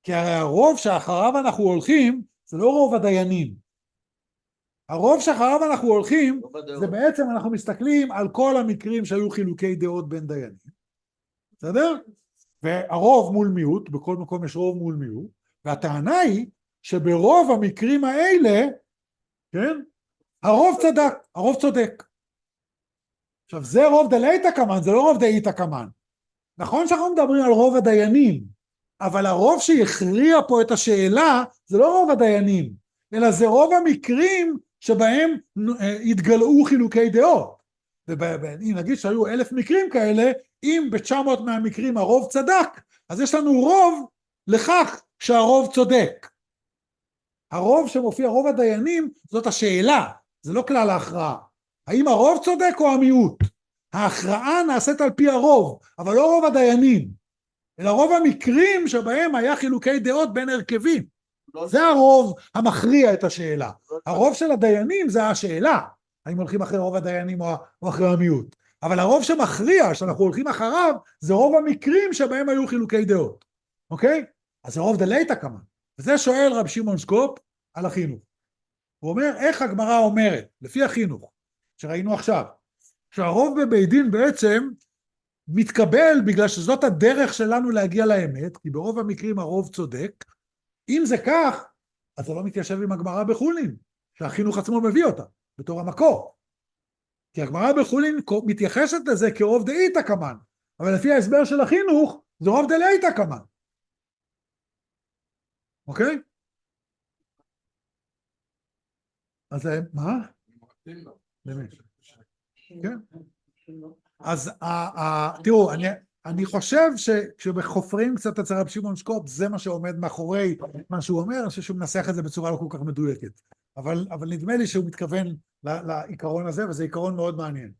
כי הרי הרוב שאחריו אנחנו הולכים, זה לא רוב הדיינים. הרוב שאחריו אנחנו הולכים, לא בדעות. זה בעצם אנחנו מסתכלים על כל המקרים שהיו חילוקי דעות בין דיינים. בסדר? והרוב מול מיעוט, בכל מקום יש רוב מול מיעוט, והטענה היא שברוב המקרים האלה, כן, הרוב צדק, הרוב צודק. עכשיו זה רוב דלייתא קמן, זה לא רוב דאיתא קמן. נכון שאנחנו מדברים על רוב הדיינים, אבל הרוב שהכריע פה את השאלה זה לא רוב הדיינים, אלא זה רוב המקרים שבהם התגלעו חילוקי דעות. אם נגיד שהיו 1,000 מקרים כאלה, אם ב-900 מהמקרים הרוב צדק, אז יש לנו רוב לכך שהרוב צודק. הרוב שמופיע, רוב הדיינים, זאת השאלה, זה לא כלל ההכרעה. האם הרוב צודק או המיעוט? ההכרעה נעשית על פי הרוב, אבל לא רוב הדיינים, אלא רוב המקרים שבהם היה חילוקי דעות בין הרכבים. זה הרוב המכריע את השאלה. הרוב של הדיינים זה השאלה, האם הולכים אחרי רוב הדיינים או אחרי המיעוט. אבל הרוב שמכריע, שאנחנו הולכים אחריו, זה רוב המקרים שבהם היו חילוקי דעות. אוקיי? אז זה רוב דלייתא קמן. וזה שואל רב שמעון שקופ על החינוך. הוא אומר, איך הגמרא אומרת, לפי החינוך, שראינו עכשיו, שהרוב בבית דין בעצם מתקבל בגלל שזאת הדרך שלנו להגיע לאמת, כי ברוב המקרים הרוב צודק. אם זה כך, אז זה לא מתיישב עם הגמרא בחולין, שהחינוך עצמו מביא אותה, בתור המקור. כי הגמרא בחולין מתייחסת לזה כרוב דאיתא קמן, אבל לפי ההסבר של החינוך, זה רוב דלייתא קמן. אוקיי? אז מה? באמת. כן. אז תראו, אני חושב שכשחופרים קצת אצל רב שמעון שקופ, זה מה שעומד מאחורי מה שהוא אומר, אני חושב שהוא מנסח את זה בצורה לא כל כך מדויקת. אבל נדמה לי שהוא מתכוון לעיקרון הזה, וזה עיקרון מאוד מעניין.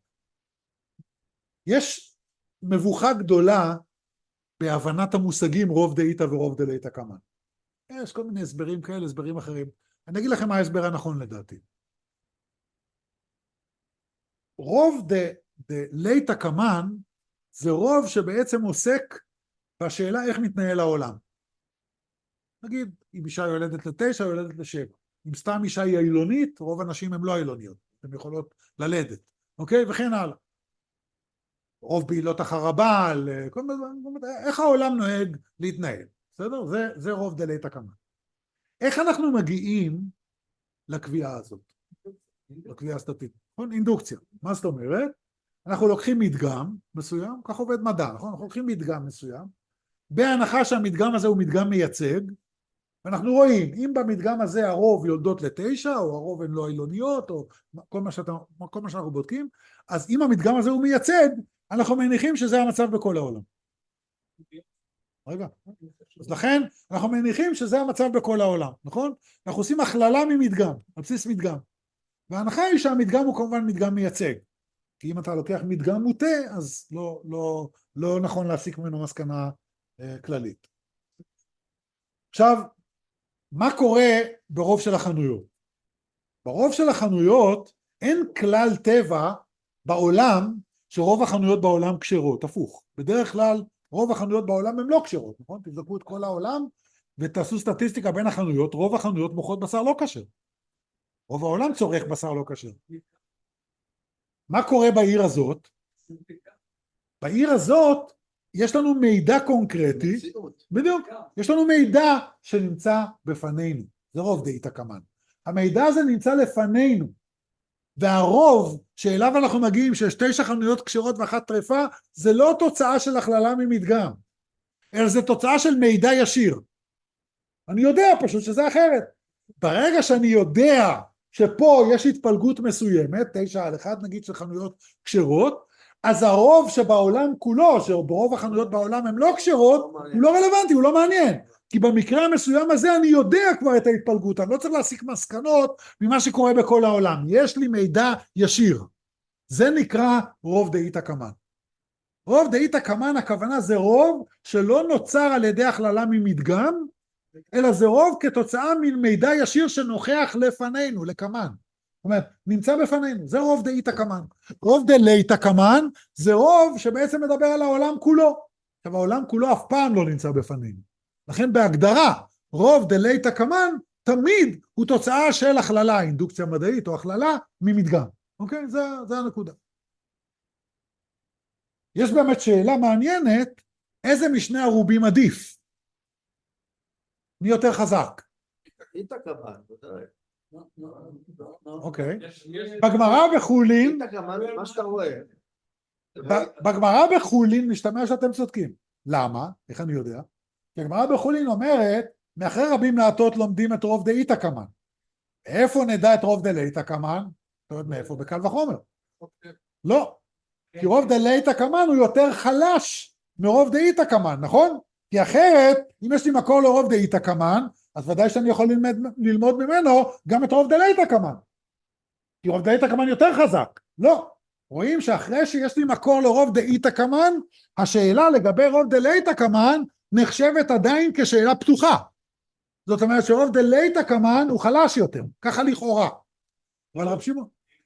יש מבוכה גדולה בהבנת המושגים רוב דאיתא ורוב דלייתא קמן. יש כל מיני הסברים כאלה, הסברים אחרים. אני אגיד לכם מה ההסבר הנכון לדעתי. רוב דלייתא קמן זה רוב שבעצם עוסק בשאלה איך מתנהל העולם. נגיד, אם אישה יולדת ל9, יולדת ל7. אם סתם אישה היא אילונית, רוב הנשים הן לא אילוניות, הן יכולות ללדת, אוקיי? וכן הלאה. רוב בעילות אחר הבעל, איך העולם נוהג להתנהל, בסדר? זה רוב דלייתא קמן. איך אנחנו מגיעים לקביעה הזאת? לקביעה הסטטיסטית, נכון? אינדוקציה. מה זאת אומרת? אנחנו לוקחים מדגם מסוים, כך עובד מדע, נכון? אנחנו לוקחים מדגם מסוים, בהנחה שהמדגם הזה הוא מדגם מייצג, ואנחנו רואים, אם במדגם הזה הרוב יולדות ל9, או הרוב הן לא אילוניות, או כל מה שאנחנו בודקים, אז אם המדגם הזה הוא מייצג, אנחנו מניחים שזה המצב בכל העולם. רגע. אז לכן, אנחנו מניחים שזה המצב בכל העולם, נכון? אנחנו עושים הכללה ממדגם, על בסיס מדגם. וההנחה היא שהמדגם הוא כמובן מדגם מייצג. כי אם אתה לוקח מדגם מוטה, אז לא נכון להסיק ממנו מסקנה כללית. עכשיו, מה קורה ברוב של החנויות? ברוב של החנויות אין כלל טבע בעולם שרוב החנויות בעולם כשרות, הפוך. בדרך כלל רוב החנויות בעולם הן לא כשרות, נכון? תבדקו את כל העולם ותעשו סטטיסטיקה בין החנויות, רוב החנויות מוכרות בשר לא כשר. רוב העולם צורך בשר לא כשר. מה קורה בעיר הזאת? בעיר הזאת יש לנו מידע קונקרטי, בדיוק, יש לנו מידע שנמצא בפנינו, זה רוב דאיתא קמן. המידע הזה נמצא לפנינו, והרוב שאליו אנחנו מגיעים שיש 9 חנויות כשרות ואחת טרפה, זה לא תוצאה של הכללה ממדגם, אלא זה תוצאה של מידע ישיר. אני יודע פשוט שזה אחרת. ברגע שאני יודע שפה יש התפלגות מסוימת, 9-1 נגיד של חנויות כשרות, אז הרוב שבעולם כולו, שברוב החנויות בעולם הם לא כשרות, הוא לא רלוונטי, הוא לא מעניין. כי במקרה המסוים הזה אני יודע כבר את ההתפלגות, אני לא צריך להסיק מסקנות ממה שקורה בכל העולם. יש לי מידע ישיר. זה נקרא רוב דאיתא קמן. רוב דאיתא קמן, הכוונה זה רוב שלא נוצר על ידי הכללה ממדגם, אלא זה רוב כתוצאה ממידע ישיר שנוכח לפנינו, לקמן. זאת אומרת, נמצא בפנינו, זה רוב דאיתא קמן. רוב דלייתא קמן זה רוב שבעצם מדבר על העולם כולו. עכשיו, העולם כולו אף פעם לא נמצא בפנינו. לכן בהגדרה, רוב דלייתא קמן, תמיד הוא תוצאה של הכללה, אינדוקציה מדעית או הכללה ממדגם. אוקיי? זה הנקודה. יש באמת שאלה מעניינת, איזה משני הרובים עדיף? מי יותר חזק? איתא כמן, ודאי. אוקיי. יש בגמרא בחולין, איתא כמן, מה שאתה רואה. בגמרא בחולין משתמע שאתם צודקים. למה? איך אני יודע? כי הגמרא בחולין אומרת, מאחרי רבים להטות לומדים את רוב דאיתא קמן. איפה נדע את רוב דלייתא קמן? זאת אומרת, מאיפה? בקל וחומר. לא. כי רוב דלייתא קמן הוא יותר חלש מרוב דאיתא קמן, נכון? כי אחרת, אם יש לי מקור לרוב דאיתא קמן, אז ודאי שאני יכול ללמוד ממנו גם את רוב דלייתא קמן. כי רוב דאיתא קמן יותר חזק. לא. רואים שאחרי שיש לי מקור לרוב דאיתא קמן, השאלה לגבי רוב דלייתא קמן נחשבת עדיין כשאלה פתוחה. זאת אומרת שרוב דלייתא קמן הוא חלש יותר, ככה לכאורה. אבל רב שמעון...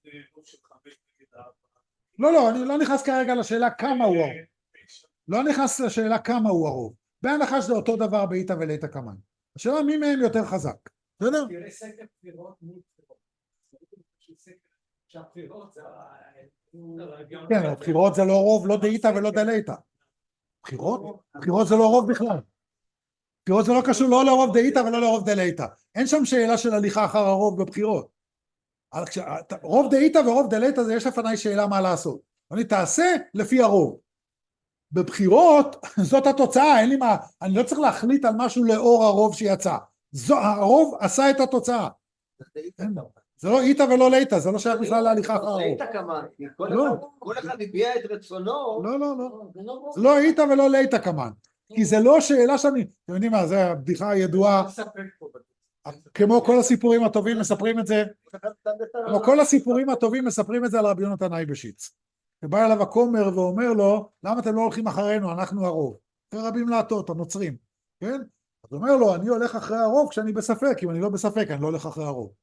לא, אני לא נכנס כרגע לשאלה כמה הוא הרוב. לא נכנס לשאלה כמה הוא הרוב. בהנחה שזה אותו דבר באיתא ולייתא קמן. השאלה מי מהם יותר חזק. בסדר? תראה סקר בחירות מול בחירות. שהבחירות זה... כן, הבחירות זה לא רוב, לא דאיתא ולא דלייתא. בחירות זה לא רוב בכלל. בחירות זה לא קשור לא לרוב דאיתא ולא לרוב דלייתא. אין שם שאלה של הליכה אחר הרוב בבחירות. רוב דאיתא ורוב דלייתא זה יש לפני שאלה מה לעשות. אני תעשה לפי הרוב. בבחירות זאת התוצאה, אין לי מה, אני לא צריך להחליט על משהו לאור הרוב שיצא. הרוב עשה את התוצאה. זה לא איתא ולא לייתא, זה לא שייך בכלל להליכה אחר הרוב. איתא כמן, כל אחד הביע את רצונו. לא. זה לא איתא ולא לייתא קמן. כי זה לא שאלה שאני, אתם יודעים מה, זה הבדיחה הידועה, כמו כל הסיפורים הטובים מספרים את זה, כמו כל הסיפורים הטובים מספרים את זה על רבי יונתן אייבשיץ. ובא אליו הכומר ואומר לו, למה אתם לא הולכים אחרינו, אנחנו הרוב. רבים להטות, הנוצרים, כן? אז הוא אומר לו, אני הולך אחרי הרוב כשאני בספק, אם אני לא בספק, אני לא הולך אחרי הרוב.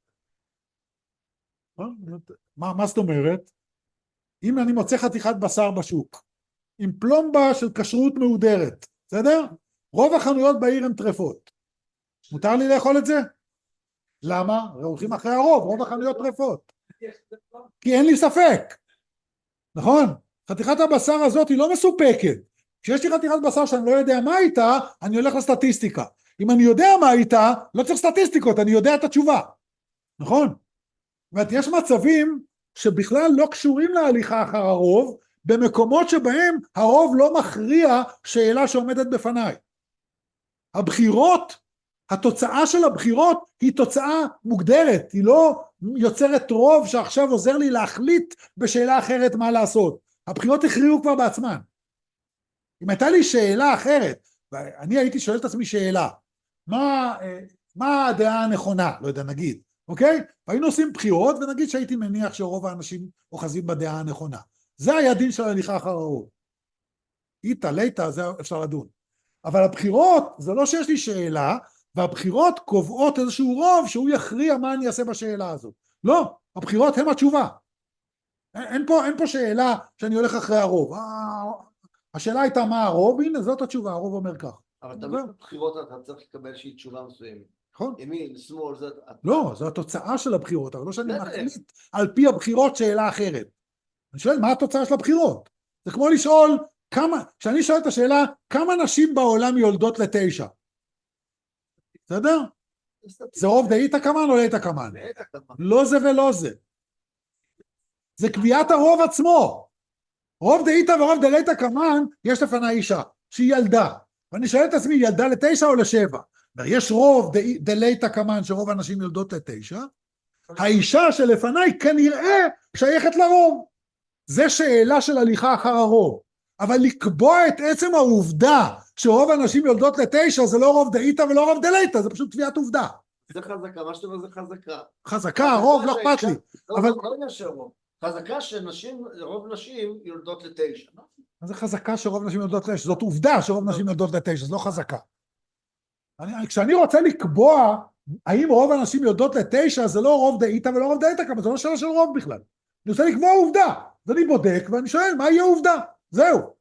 מה זאת אומרת? אם אני מוצא חתיכת בשר בשוק, עם פלומבה של כשרות מהודרת, בסדר? רוב החנויות בעיר הן טרפות. מותר לי לאכול את זה? למה? הולכים אחרי הרוב, רוב החנויות טרפות. כי אין לי ספק. נכון? חתיכת הבשר הזאת היא לא מסופקת. כשיש לי חתיכת בשר שאני לא יודע מה איתה, אני הולך לסטטיסטיקה. אם אני יודע מה איתה, לא צריך סטטיסטיקות, אני יודע את התשובה. נכון? זאת אומרת, יש מצבים שבכלל לא קשורים להליכה אחר הרוב, במקומות שבהם הרוב לא מכריע שאלה שעומדת בפניי. הבחירות, התוצאה של הבחירות היא תוצאה מוגדרת, היא לא יוצרת רוב שעכשיו עוזר לי להחליט בשאלה אחרת מה לעשות. הבחירות הכריעו כבר בעצמן. אם הייתה לי שאלה אחרת, ואני הייתי שואל את עצמי שאלה, מה הדעה הנכונה, לא יודע, נגיד, אוקיי? והיינו עושים בחירות ונגיד שהייתי מניח שרוב האנשים אוחזים בדעה הנכונה. זה היה דין של הליכה אחר הרוב. איתא, לייתא, זה אפשר לדון. אבל הבחירות, זה לא שיש לי שאלה, והבחירות קובעות איזשהו רוב שהוא יכריע מה אני אעשה בשאלה הזאת. לא, הבחירות הם התשובה. אין פה שאלה שאני הולך אחרי הרוב. השאלה הייתה מה הרוב, הנה זאת התשובה, הרוב אומר כך. אבל תמיד בבחירות אתה צריך לקבל איזושהי תשובה מסוימת. נכון? ימין, שמאל, זה... לא, זו התוצאה של הבחירות, אבל לא שאני מחליט על פי הבחירות שאלה אחרת. אני שואל, מה התוצאה של הבחירות? זה כמו לשאול, כשאני שואל את השאלה, כמה נשים בעולם יולדות ל9? בסדר? זה רוב דאיתא קמן או לייתא קמן? לא זה ולא זה. זה קביעת הרוב עצמו. רוב דאיתא ורוב דלייתא קמן, יש לפני אישה, שהיא ילדה. ואני שואל את עצמי, ילדה ל9 או ל7? יש רוב דלייתא קמן שרוב הנשים יולדות ל9, האישה שלפניי כנראה שייכת לרוב. זה שאלה של הליכה אחר הרוב. אבל לקבוע את עצם העובדה שרוב הנשים יולדות ל9 זה לא רוב דאיתא ולא רוב דלייתא, זה פשוט קביעת עובדה. זה חזקה, מה שאתה אומר זה חזקה. חזקה, הרוב לא אכפת לי. אבל לא נשאר רוב. חזקה שרוב נשים יולדות ל9. מה זה חזקה שרוב נשים יולדות ל9? זאת עובדה שרוב נשים יולדות ל9, זה לא חזקה. כשאני רוצה לקבוע האם רוב הנשים יולדות ל9 זה לא רוב דאיתא ולא רוב דלייתא, זה לא שאלה של רוב בכלל. אני רוצה לקבוע עובדה, אז אני בודק ואני שואל מה יהיה עובדה, זהו.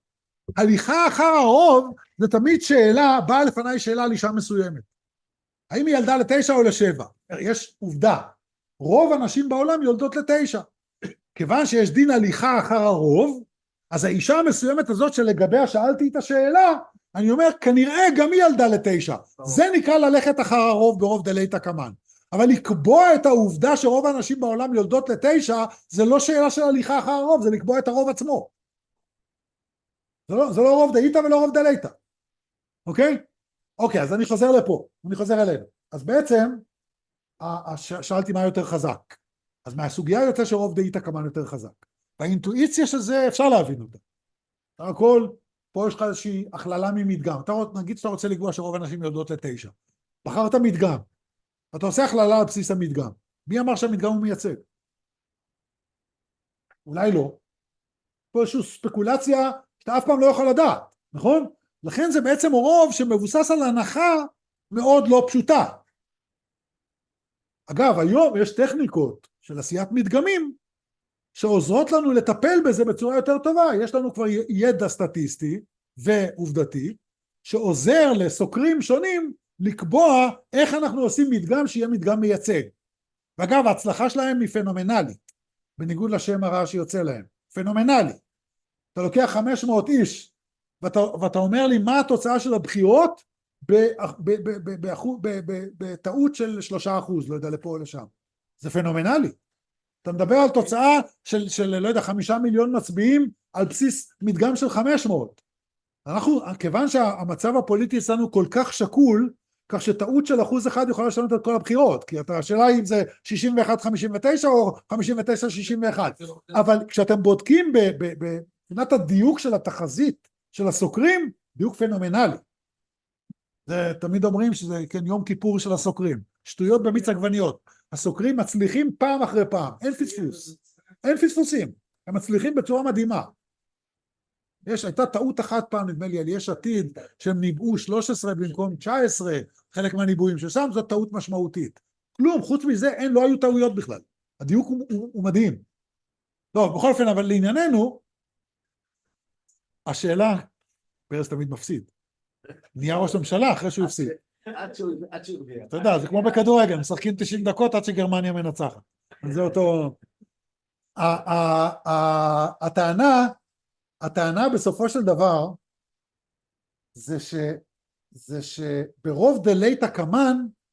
הליכה אחר הרוב זה תמיד שאלה, באה לפניי שאלה על אישה מסוימת. האם היא ילדה ל9 או ל7? יש עובדה, רוב הנשים בעולם יולדות ל9. כיוון שיש דין הליכה אחר הרוב, אז האישה המסוימת הזאת שלגביה שאלתי את השאלה, אני אומר, כנראה גם היא ילדה ל9. זה נקרא ללכת אחר הרוב ברוב דלייתא קמן. אבל לקבוע את העובדה שרוב האנשים בעולם יולדות ל9, זה לא שאלה של הליכה אחר הרוב, זה לקבוע את הרוב עצמו. זה לא רוב דאיתא ולא רוב דלייתא. אוקיי? אוקיי, אז אני חוזר לפה, אני חוזר אלינו. אז בעצם, שאלתי מה יותר חזק. אז מהסוגיה יוצא שרוב דאיתא קמן יותר חזק. והאינטואיציה של זה אפשר להבין אותה. הכל, פה יש לך איזושהי הכללה ממדגם. נגיד שאתה רוצה לקבוע שרוב האנשים יולדות ל9. בחרת מדגם. אתה עושה הכללה על בסיס המדגם. מי אמר שהמדגם הוא מייצג? אולי לא. פה איזושהי ספקולציה שאתה אף פעם לא יכול לדעת, נכון? לכן זה בעצם רוב שמבוסס על הנחה מאוד לא פשוטה. אגב, היום יש טכניקות של עשיית מדגמים שעוזרות לנו לטפל בזה בצורה יותר טובה. יש לנו כבר ידע סטטיסטי ועובדתי שעוזר לסוקרים שונים לקבוע איך אנחנו עושים מדגם שיהיה מדגם מייצג. ואגב, ההצלחה שלהם היא פנומנלית, בניגוד לשם הרע שיוצא להם. פנומנלי. אתה לוקח 500 איש ואתה אומר לי מה התוצאה של הבחירות בטעות של 3%, לא יודע, לפה או לשם. זה פנומנלי. אתה מדבר על תוצאה של לא יודע, 5 מיליון מצביעים על בסיס מדגם של 500. כיוון שהמצב הפוליטי אצלנו כל כך שקול, כך שטעות של 1% יכולה לשנות את כל הבחירות, כי השאלה היא אם זה 61-59 או 59-61. אבל כשאתם בודקים מבחינת הדיוק של התחזית של הסוקרים, דיוק פנומנלי. זה תמיד אומרים שזה כן יום כיפור של הסוקרים, שטויות במיץ עגבניות. הסוקרים מצליחים פעם אחרי פעם, אין פספוס, אין פספוסים, הם מצליחים בצורה מדהימה. הייתה טעות אחת פעם, נדמה לי, על יש עתיד, שהם ניבאו 13 במקום 19, חלק מהניבואים ששם, זאת טעות משמעותית. כלום, חוץ מזה, לא היו טעויות בכלל. הדיוק הוא מדהים. טוב, בכל אופן, אבל לענייננו, השאלה, פרס תמיד מפסיד. נהיה ראש הממשלה אחרי שהוא הפסיד. עד שהוא הגיע. אתה יודע, זה כמו בכדורגל, משחקים 90 דקות עד שגרמניה מנצחת. זה אותו... הטענה בסופו של דבר, זה שברוב דלייתא קמן,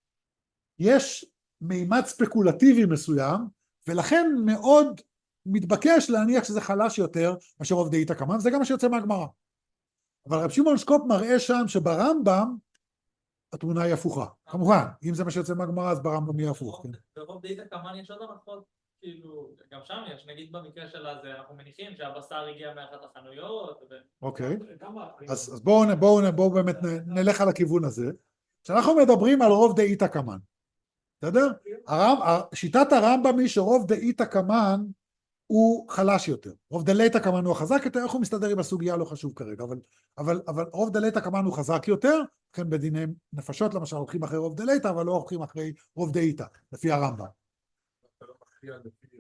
יש מימד ספקולטיבי מסוים, ולכן מאוד מתבקש להניח שזה חלש יותר מאשר רוב דאיתא קמן, וזה גם מה שיוצא מהגמרא. אבל רב שמעון שקופ מראה שם שברמב"ם התמונה היא הפוכה. כמובן, אם זה מה שיוצא מהגמרא, אז ברמב"ם יהיה הפוך. ברוב דאיתא קמן יש עוד הנחות, כאילו, גם שם יש, נגיד במקרה של הזה, אנחנו מניחים שהבשר הגיע מאחת החנויות. אוקיי, אז בואו באמת נלך על הכיוון הזה. כשאנחנו מדברים על רוב דאיתא קמן, בסדר? שיטת הרמב"ם היא שרוב דאיתא קמן הוא חלש יותר. רוב דלייתא קמן הוא החזק יותר, איך הוא מסתדר עם הסוגיה לא חשוב כרגע, אבל רוב דלייתא קמן הוא חזק יותר, לכן בדיני נפשות למשל הולכים אחרי רוב דלייתא, אבל לא הולכים אחרי רוב דאיתא, לפי הרמב"ם. אתה לא מכריע לפי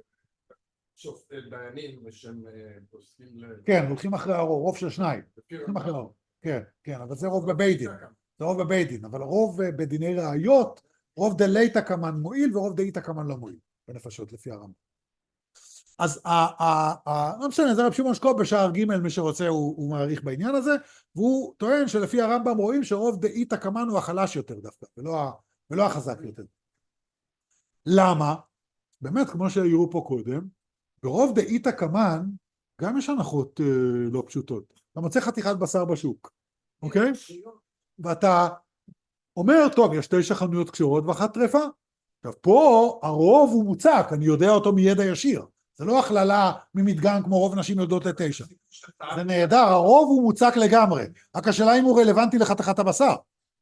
שופטי דיינים ושהם פוסקים כן, הולכים אחרי הרוב, רוב של שניים. הולכים אחרי הרוב. כן, אבל זה רוב בבית דין. זה רוב בבית דין, אבל רוב בדיני ראיות, רוב דלייתא קמן מועיל ורוב דאיתא קמן לא מועיל, בנפשות לפי הרמב"ם. אז לא משנה, זה רב שמעון שקופ בשער ג', מי שרוצה הוא מעריך בעניין הזה, והוא טוען שלפי הרמב"ם רואים שרוב דאיתא קמן הוא החלש יותר דווקא, ולא החזק יותר. למה? באמת, כמו שהראו פה קודם, ברוב דאיתא קמן גם יש הנחות לא פשוטות. אתה מוצא חתיכת בשר בשוק, אוקיי? ואתה אומר, טוב, יש 9 חנויות כשרות ואחת טרפה. עכשיו, פה הרוב הוא מוצק, אני יודע אותו מידע ישיר. זה לא הכללה ממדגם כמו רוב נשים יודעות ל9. זה נהדר, הרוב הוא מוצק לגמרי. רק השאלה אם הוא רלוונטי לחתיכת הבשר.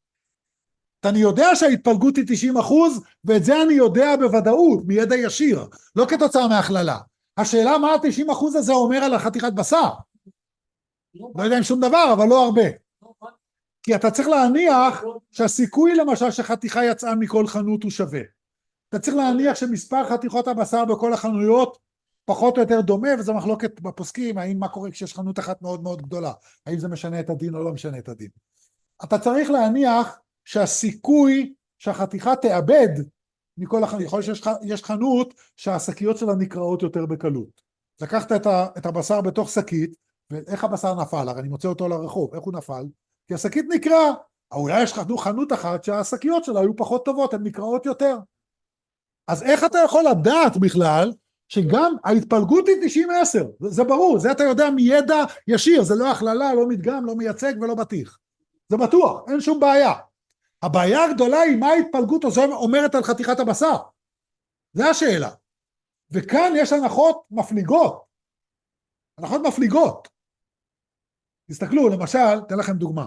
אני יודע שההתפלגות היא 90%, ואת זה אני יודע בוודאות, מידע ישיר, לא כתוצאה מהכללה. השאלה מה ה-90% הזה אומר על החתיכת בשר. לא יודע אם שום דבר, אבל לא הרבה. כי אתה צריך להניח שהסיכוי למשל שחתיכה יצאה מכל חנות הוא שווה. אתה צריך להניח שמספר חתיכות הבשר בכל החנויות פחות או יותר דומה, וזו מחלוקת בפוסקים, האם מה קורה כשיש חנות אחת מאוד מאוד גדולה, האם זה משנה את הדין או לא משנה את הדין. אתה צריך להניח שהסיכוי שהחתיכה תאבד מכל החנות, יכול להיות שיש חנות שהשקיות שלה נקראות יותר בקלות. לקחת את הבשר בתוך שקית, ואיך הבשר נפל? הרי אני מוצא אותו לרחוב, איך הוא נפל? כי השקית נקרא, אולי יש חנות אחת שהשקיות שלה היו פחות טובות, הן נקראות יותר. אז איך אתה יכול לדעת בכלל שגם ההתפלגות היא 90-10? זה ברור, זה אתה יודע מידע ישיר, זה לא הכללה, לא מדגם, לא מייצג ולא בטיח. זה בטוח, אין שום בעיה. הבעיה הגדולה היא מה ההתפלגות אומרת על חתיכת הבשר. זה השאלה. וכאן יש הנחות מפליגות. הנחות מפליגות. תסתכלו, למשל, אתן לכם דוגמה.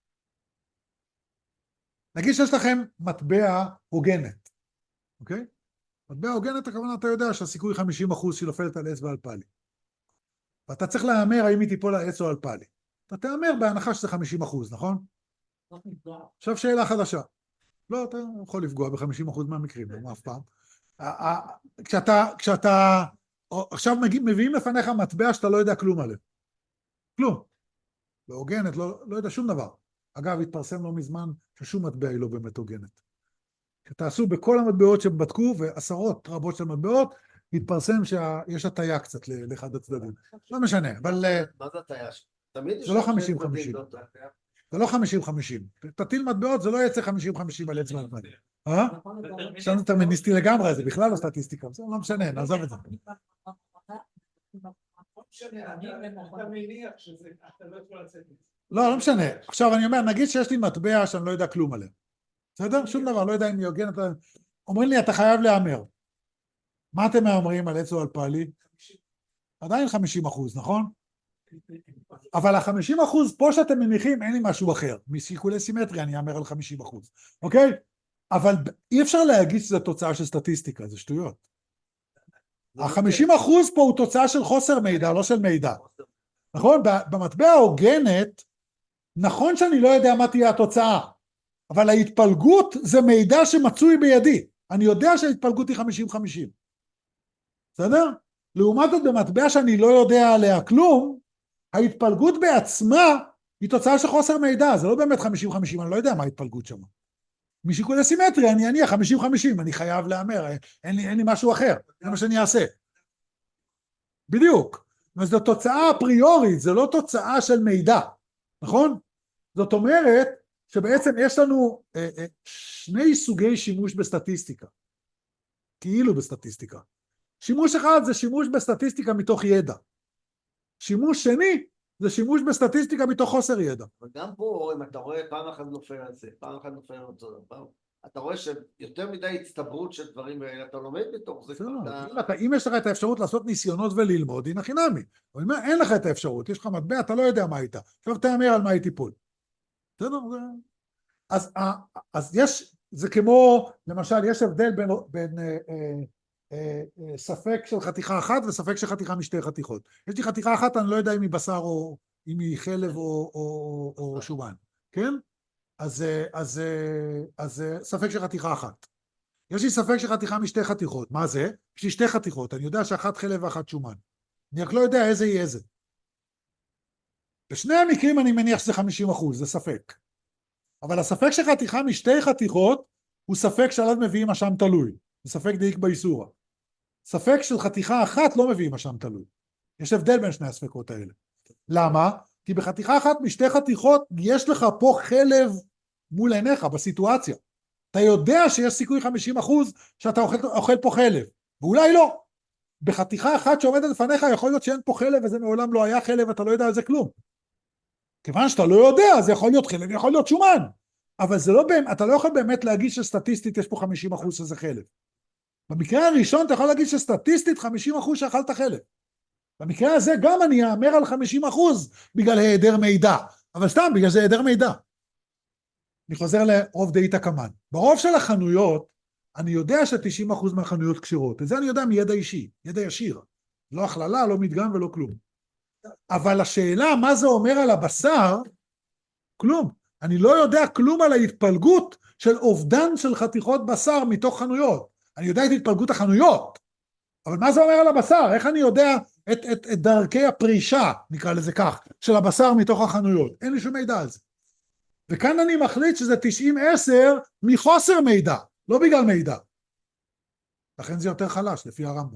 נגיד שיש לכם מטבע הוגנת. אוקיי? מטבע הוגנת, הכוונה, אתה יודע שהסיכוי 50% שהיא נופלת על עץ ועל פלי. ואתה צריך להאמר האם היא תיפול על עץ או על פלי. אתה תאמר בהנחה שזה 50%, נכון? עכשיו שאלה חדשה. לא, אתה יכול לפגוע ב-50% מהמקרים, לא אף פעם. כשאתה עכשיו מביאים לפניך מטבע שאתה לא יודע כלום עליהם. כלום. לא הוגנת, לא יודע שום דבר. אגב, התפרסם לא מזמן ששום מטבע היא לא באמת הוגנת. כשתעשו בכל המטבעות שבדקו, ועשרות רבות של מטבעות, התפרסם שיש הטיה קצת לאחד הצדדים. לא משנה, אבל... מה זה הטיה? זה לא 50-50. זה לא 50-50. תטיל מטבעות, זה לא יצא 50-50 על עץ ועל פלי. עכשיו זה טרמיניסטי לגמרי, זה בכלל לא סטטיסטיקה. זה לא משנה, נעזוב את זה. אתה מניח שאתה לא יכול לצאת. לא משנה. עכשיו אני אומר, נגיד שיש לי מטבע שאני לא יודע כלום עליה. בסדר? שום דבר, לא יודע אם היא הוגנת. אומרים לי, אתה חייב להאמר. מה אתם מאמרים על עץ או על פלי? עדיין 50%, נכון? אבל ה-50% פה שאתם מניחים, אין לי משהו אחר. משיקולי סימטריה אני אאמר על 50%. אוקיי? אבל אי אפשר להגיד שזו תוצאה של סטטיסטיקה, זה שטויות. ה-50% פה הוא תוצאה של חוסר מידע, לא של מידע. נכון? במטבע ההוגנת, נכון שאני לא יודע מה תהיה התוצאה, אבל ההתפלגות זה מידע שמצוי בידי. אני יודע שההתפלגות היא 50-50. בסדר? לעומת זאת במטבע שאני לא יודע עליה כלום, ההתפלגות בעצמה היא תוצאה של חוסר מידע, זה לא באמת 50-50, אני לא יודע מה ההתפלגות שם. משיקולי סימטריה אני אניח 50-50, אני חייב לאמר, אין לי משהו אחר, זה מה שאני אעשה. בדיוק. זו תוצאה אפריורית, זה לא תוצאה של מידע, נכון? זאת אומרת שבעצם יש לנו שני סוגי שימוש בסטטיסטיקה, כאילו בסטטיסטיקה. שימוש אחד זה שימוש בסטטיסטיקה מתוך ידע. שימוש שני זה שימוש בסטטיסטיקה מתוך חוסר ידע. אבל גם פה, אם אתה רואה פעם אחת נופל על זה, פעם אחת נופל על זה, אתה רואה שיותר מדי הצטברות של דברים האלה, אתה לומד בתוך זה. אם יש לך את האפשרות לעשות ניסיונות וללמוד, הנה חינמי. אבל אין לך את האפשרות, יש לך מטבע, אתה לא יודע מה הייתה. עכשיו תאמר על מה היא תיפול. אז יש, זה כמו, למשל, יש הבדל בין ספק של חתיכה אחת וספק של חתיכה משתי חתיכות. יש לי חתיכה אחת, אני לא יודע אם היא בשר או אם היא חלב או שומן, כן? אז ספק של חתיכה אחת. יש לי ספק של חתיכה משתי חתיכות. מה זה? יש לי שתי חתיכות, אני יודע שאחת חלב ואחת שומן. אני רק לא יודע איזה היא איזה. בשני המקרים אני מניח שזה 50%, זה ספק. אבל הספק של חתיכה משתי חתיכות הוא ספק שעליו מביאים אשם תלוי. זה ספק דאיק באיסורה. ספק של חתיכה אחת לא מביאים אשם תלוי. יש הבדל בין שני הספקות האלה. למה? כי בחתיכה אחת משתי חתיכות יש לך פה חלב מול עיניך בסיטואציה. אתה יודע שיש סיכוי 50% שאתה אוכל פה חלב, ואולי לא. בחתיכה אחת שעומדת לפניך יכול להיות שאין פה חלב וזה מעולם לא היה חלב ואתה לא יודע על זה כלום. כיוון שאתה לא יודע, זה יכול להיות חלב, יכול להיות שומן. אבל זה לא, אתה לא יכול באמת להגיד שסטטיסטית יש פה 50% שזה חלב. במקרה הראשון אתה יכול להגיד שסטטיסטית 50% שאכלת חלב. במקרה הזה גם אני אאמר על 50% בגלל היעדר מידע, אבל סתם בגלל זה היעדר מידע. אני חוזר לרוב דאיתא קמן. ברוב של החנויות, אני יודע ש90% מהחנויות קשירות, וזה אני יודע מידע אישי, ידע ישיר. לא הכללה, לא מדגם ולא כלום. אבל השאלה מה זה אומר על הבשר, כלום. אני לא יודע כלום על ההתפלגות של אובדן של חתיכות בשר מתוך חנויות. אני יודע את התפלגות החנויות, אבל מה זה אומר על הבשר? איך אני יודע את דרכי הפרישה, נקרא לזה כך, של הבשר מתוך החנויות? אין לי שום מידע על זה. וכאן אני מחליט שזה 90-10 מחוסר מידע, לא בגלל מידע. לכן זה יותר חלש, לפי הרמב"ם.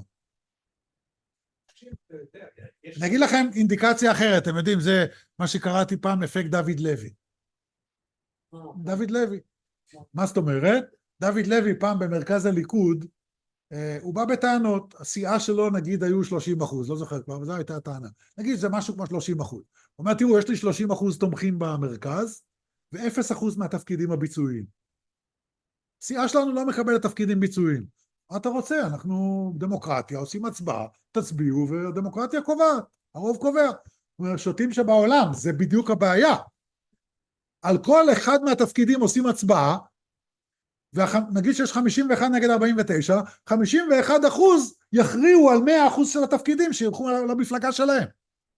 אני אגיד לכם אינדיקציה אחרת, אתם יודעים, זה מה שקראתי פעם, אפקט דוד לוי. דוד לוי. מה זאת אומרת? דוד לוי פעם במרכז הליכוד, הוא בא בטענות, הסיעה שלו נגיד היו 30%, לא זוכר כבר, אבל זו הייתה הטענה. נגיד זה משהו כמו 30%. הוא אומר, תראו, יש לי 30% תומכים במרכז, ו0% מהתפקידים הביצועיים. הסיעה שלנו לא מקבלת תפקידים ביצועיים. מה אתה רוצה? אנחנו דמוקרטיה, עושים הצבעה, תצביעו, והדמוקרטיה קובעת, הרוב קובע. שותים שבעולם, זה בדיוק הבעיה. על כל אחד מהתפקידים עושים הצבעה, ונגיד שיש 51 נגד 49, 51% יכריעו על 100% של התפקידים שילכו למפלגה שלהם.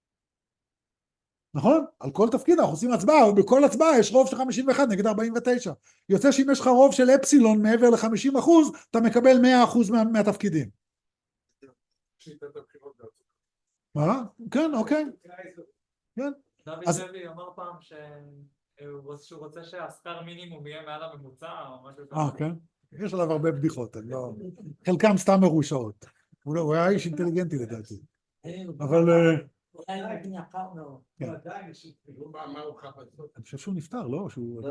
נכון? על כל תפקיד אנחנו עושים הצבעה, ובכל הצבעה יש רוב של 51 נגד 49. יוצא שאם יש לך רוב של אפסילון מעבר ל-50%, אתה מקבל 100% מהתפקידים. מה? כן, אוקיי. כן. דוד לוי אמר פעם שהוא רוצה שהשכר מינימום יהיה מעל הממוצע או משהו כזה. כן. יש עליו הרבה בדיחות, חלקם סתם מרושעות. הוא היה איש אינטליגנטי לדעתי. אבל... אני חושב שהוא נפטר, לא?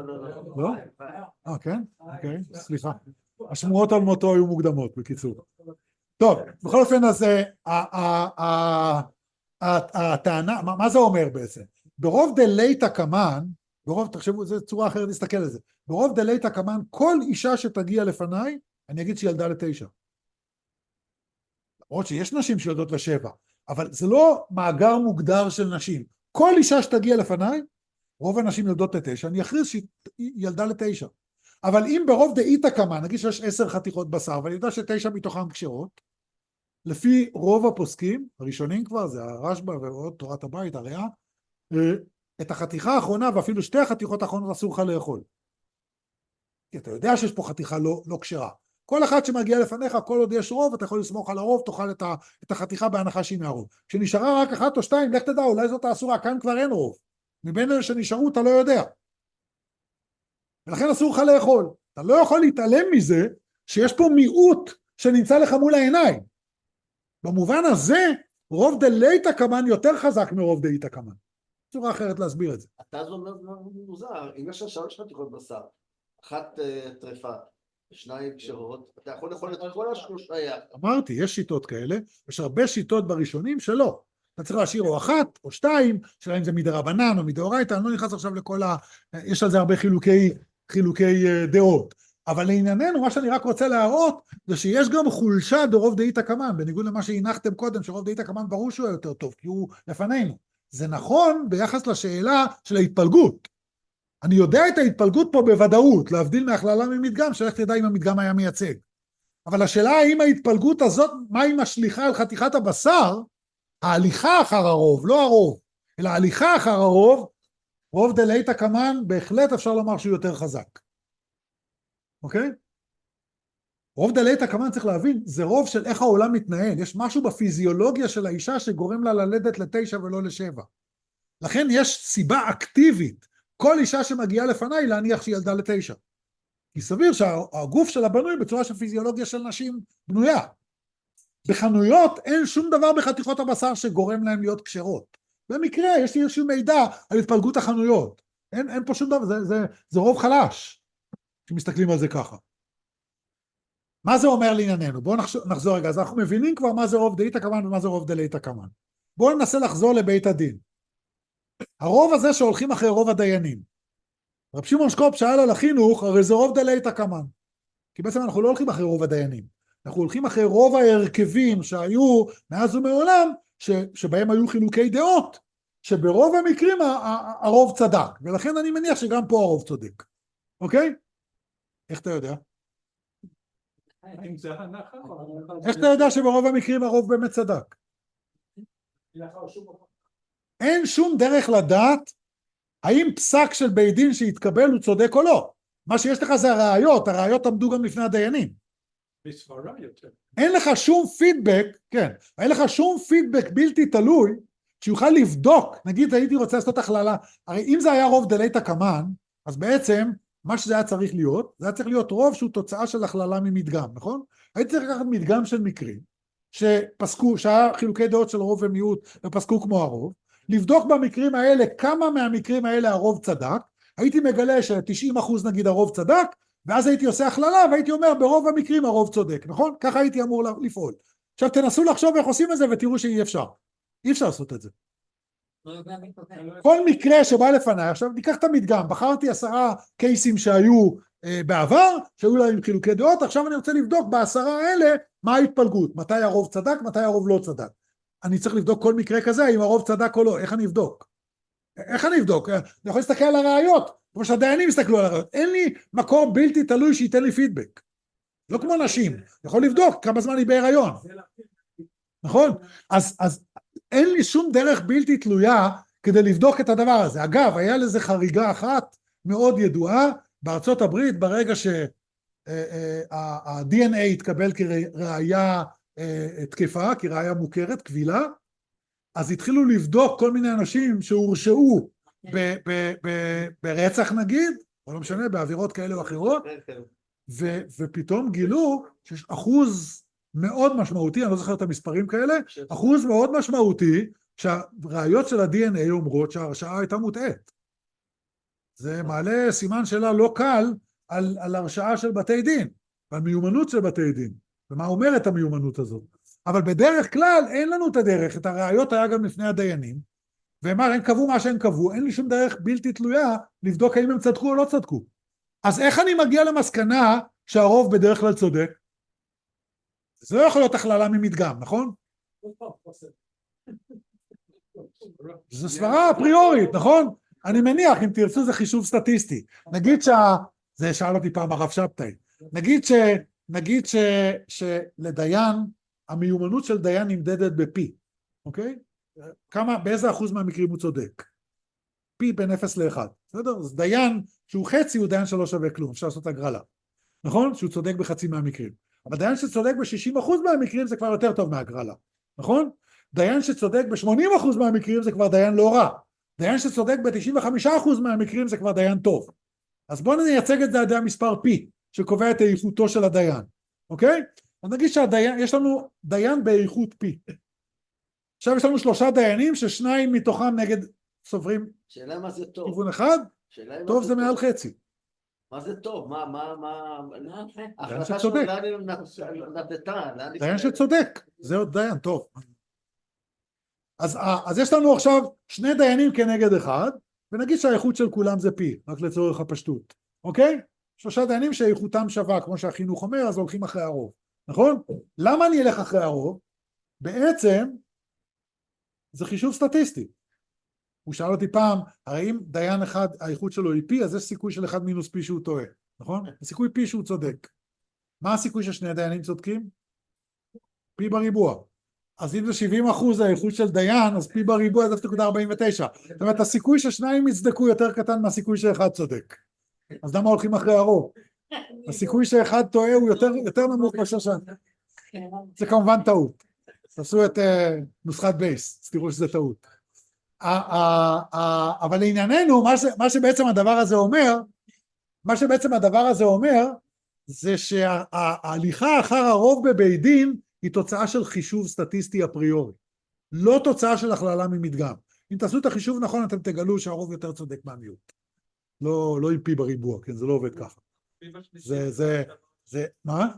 לא? כן? אוקיי, סליחה. השמועות על מותו היו מוקדמות, בקיצור. טוב, בכל אופן, אז הטענה, מה זה אומר בעצם? ברוב דלייתא קמן, תחשבו, זו צורה אחרת להסתכל על זה, ברוב דלייתא קמן, כל אישה שתגיע לפניי, אני אגיד שהיא ילדה ל9. למרות שיש נשים שילדות ל7, אבל זה לא מאגר מוגדר של נשים. כל אישה שתגיע לפניי, רוב הנשים ילדות ל9, אני אכריז שהיא ילדה ל9. אבל אם ברוב דאיתא קמן, נגיד שיש 10 חתיכות בשר, ואני יודע ש9 מתוכן כשרות, לפי רוב הפוסקים, הראשונים כבר, זה הרשב"א ועוד תורת הבית, הריאה, את החתיכה האחרונה, ואפילו 2 החתיכות האחרונות אסור לך לאכול. כי אתה יודע שיש פה חתיכה לא כשרה. כל אחד שמגיע לפניך, כל עוד יש רוב, אתה יכול לסמוך על הרוב, תאכל את החתיכה בהנחה שהיא מהרוב. כשנשארה רק 1 או 2, לך תדע, אולי זאת האסורה, כאן כבר אין רוב. מבין אלה שנשארו, אתה לא יודע. ולכן אסור לך לאכול. אתה לא יכול להתעלם מזה, שיש פה מיעוט שנמצא לך מול העיניים. במובן הזה, רוב דלייתא קמן יותר חזק מרוב דאיתא קמן. צורה אחרת להסביר את זה. אתה זו מוזר, אם יש לך 3 חתיכות בשר, 1 טרפה, 2 כשרות, אתה יכול לאכול את כל ה3 יחד. אמרתי, יש שיטות כאלה, יש הרבה שיטות בראשונים שלא. אתה צריך להשאיר או 1 או 2, שאלה אם זה מדרבנן או מדאורייתא, אני לא נכנס עכשיו לכל יש על זה הרבה חילוקי דעות. אבל לענייננו, מה שאני רק רוצה להראות, זה שיש גם חולשה דרוב דאיתא קמן, בניגוד למה שהנחתם קודם, שרוב דאיתא קמן ברור שהוא יותר טוב, כי הוא לפנינו. זה נכון ביחס לשאלה של ההתפלגות. אני יודע את ההתפלגות פה בוודאות, להבדיל מהכללה ממדגם, שלך תדע אם המדגם היה מייצג. אבל השאלה האם ההתפלגות הזאת, מה היא משליכה על חתיכת הבשר, ההליכה אחר הרוב, לא הרוב, אלא ההליכה אחר הרוב, רוב דלייתא קמן, בהחלט אפשר לומר שהוא יותר חזק. אוקיי? רוב דלייתא קמן צריך להבין, זה רוב של איך העולם מתנהל, יש משהו בפיזיולוגיה של האישה שגורם לה ללדת ל9 ולא ל7. לכן יש סיבה אקטיבית, כל אישה שמגיעה לפניי להניח שהיא ילדה ל9. כי סביר שהגוף שלה בנוי בצורה של פיזיולוגיה של נשים בנויה. בחנויות אין שום דבר בחתיכות הבשר שגורם להם להיות כשרות. במקרה יש לי איזשהו מידע על התפלגות החנויות. אין פה שום דבר, זה רוב חלש, שמסתכלים על זה ככה. מה זה אומר לענייננו? בואו נחזור רגע, אז אנחנו מבינים כבר מה זה רוב דאיתא קמן ומה זה רוב דלייתא קמן. בואו ננסה לחזור לבית הדין. הרוב הזה שהולכים אחרי רוב הדיינים. רב שמעון שקופ שאל על החינוך, הרי זה רוב דלייתא קמן. כי בעצם אנחנו לא הולכים אחרי רוב הדיינים. אנחנו הולכים אחרי רוב ההרכבים שהיו מאז ומעולם, שבהם היו חילוקי דעות, שברוב המקרים הרוב צדק. ולכן אני מניח שגם פה הרוב צודק. אוקיי? איך אתה יודע? איך אתה יודע שברוב המקרים הרוב באמת צדק? אין שום דרך לדעת האם פסק של בית דין שהתקבל הוא צודק או לא. מה שיש לך זה הראיות עמדו גם לפני הדיינים. בסברה יותר. אין לך שום פידבק, כן, אין לך שום פידבק בלתי תלוי, שיוכל לבדוק, נגיד הייתי רוצה לעשות הכללה, הרי אם זה היה רוב דלתא קמן, אז בעצם מה שזה היה צריך להיות, זה היה צריך להיות רוב שהוא תוצאה של הכללה ממדגם, נכון? הייתי צריך לקחת מדגם של מקרים, שפסקו, שהיה חילוקי דעות של רוב ומיעוט, ופסקו כמו הרוב, לבדוק במקרים האלה, כמה מהמקרים האלה הרוב צדק, הייתי מגלה ש90% נגיד הרוב צדק, ואז הייתי עושה הכללה, והייתי אומר ברוב המקרים הרוב צודק, נכון? ככה הייתי אמור לפעול. עכשיו תנסו לחשוב איך עושים את זה, ותראו שאי אפשר. אי אפשר לעשות את זה. כל מקרה שבא לפניי, עכשיו ניקח את המדגם, בחרתי 10 קייסים שהיו בעבר, שהיו להם חילוקי דעות, עכשיו אני רוצה לבדוק ב10 האלה, מה ההתפלגות, מתי הרוב צדק, מתי הרוב לא צדק. אני צריך לבדוק כל מקרה כזה, אם הרוב צדק או לא, איך אני אבדוק? איך אני אבדוק? אני יכול להסתכל על הראיות, כמו שהדיינים הסתכלו על הראיות, אין לי מקור בלתי תלוי שייתן לי פידבק. לא כמו נשים, אני יכול לבדוק כמה זמן היא בהיריון. נכון? אז אין לי שום דרך בלתי תלויה כדי לבדוק את הדבר הזה. אגב, היה לזה חריגה אחת מאוד ידועה, בארצות הברית, ברגע שה-DNA התקבל כראיה תקפה, כראיה מוכרת, קבילה, אז התחילו לבדוק כל מיני אנשים שהורשעו ברצח נגיד, או לא משנה, בעבירות כאלה או אחרות, ופתאום גילו שיש אחוז מאוד משמעותי, אני לא זוכר את המספרים כאלה, אחוז מאוד משמעותי, שהראיות של ה-DNA אומרות שההרשעה הייתה מוטעית. זה מעלה סימן שאלה לא קל על הרשעה של בתי דין, על מיומנות של בתי דין, ומה אומרת המיומנות הזאת. אבל בדרך כלל אין לנו את הדרך, את הראיות היה גם לפני הדיינים, ומה, הם קבעו מה שהם קבעו, אין לי שום דרך בלתי תלויה לבדוק האם הם צדקו או לא צדקו. אז איך אני מגיע למסקנה שהרוב בדרך כלל צודק? זה לא יכול להיות הכללה ממדגם, נכון? זה סברה אפריורית, נכון? אני מניח, אם תרצו זה חישוב סטטיסטי. נגיד זה שאל אותי פעם הרב שבתאי, נגיד שלדיין, המיומנות של דיין נמדדת בפי, אוקיי? באיזה אחוז מהמקרים הוא צודק? פי בין 0 ל-1, בסדר? אז דיין שהוא חצי הוא דיין שלא שווה כלום, אפשר לעשות הגרלה, נכון? שהוא צודק בחצי מהמקרים. אבל דיין שצודק ב-60% מהמקרים זה כבר יותר טוב מהגרלה, נכון? דיין שצודק ב-80% מהמקרים זה כבר דיין לא רע. דיין שצודק ב-95% מהמקרים זה כבר דיין טוב. אז בואו נייצג את זה על ידי המספר פי, שקובע את איכותו של הדיין, אוקיי? אז נגיד שיש לנו דיין באיכות פי. עכשיו יש לנו 3 דיינים ששניים מתוכם נגד סוברים. שאלה מה זה טוב? כיוון אחד, טוב זה מעל חצי. מה זה טוב? דיין שצודק. דיין שצודק, זה עוד דיין טוב. אז יש לנו עכשיו 2 דיינים כנגד אחד, ונגיד שהאיכות של כולם זה פי, רק לצורך הפשטות, אוקיי? 3 דיינים שאיכותם שווה, כמו שהחינוך אומר, אז הולכים אחרי הרוב, נכון? למה אני אלך אחרי הרוב? בעצם זה חישוב סטטיסטי. הוא שאל אותי פעם, הרי אם דיין אחד האיכות שלו היא פי, אז יש סיכוי של 1 מינוס פי שהוא טועה, נכון? הסיכוי פי שהוא צודק. מה הסיכוי ששני דיינים צודקים? פי בריבוע. אז אם זה 70% האיכות של דיין, אז פי בריבוע זה 0.49. זאת אומרת, הסיכוי ששניים יצדקו יותר קטן מהסיכוי שאחד צודק. אז למה הולכים אחרי הרוב? הסיכוי שאחד טועה הוא יותר נמוך מאשר שם. זה כמובן טעות. תעשו את נוסחת בייס, אז תראו שזה טעות. אבל לענייננו, מה שבעצם הדבר הזה אומר, זה שההליכה אחר הרוב בבית דין, היא תוצאה של חישוב סטטיסטי אפריורי, לא תוצאה של הכללה ממדגם. אם תעשו את החישוב נכון, אתם תגלו שהרוב יותר צודק מהמיעוט. לא עם פי בריבוע, כן, זה לא עובד ככה. מה?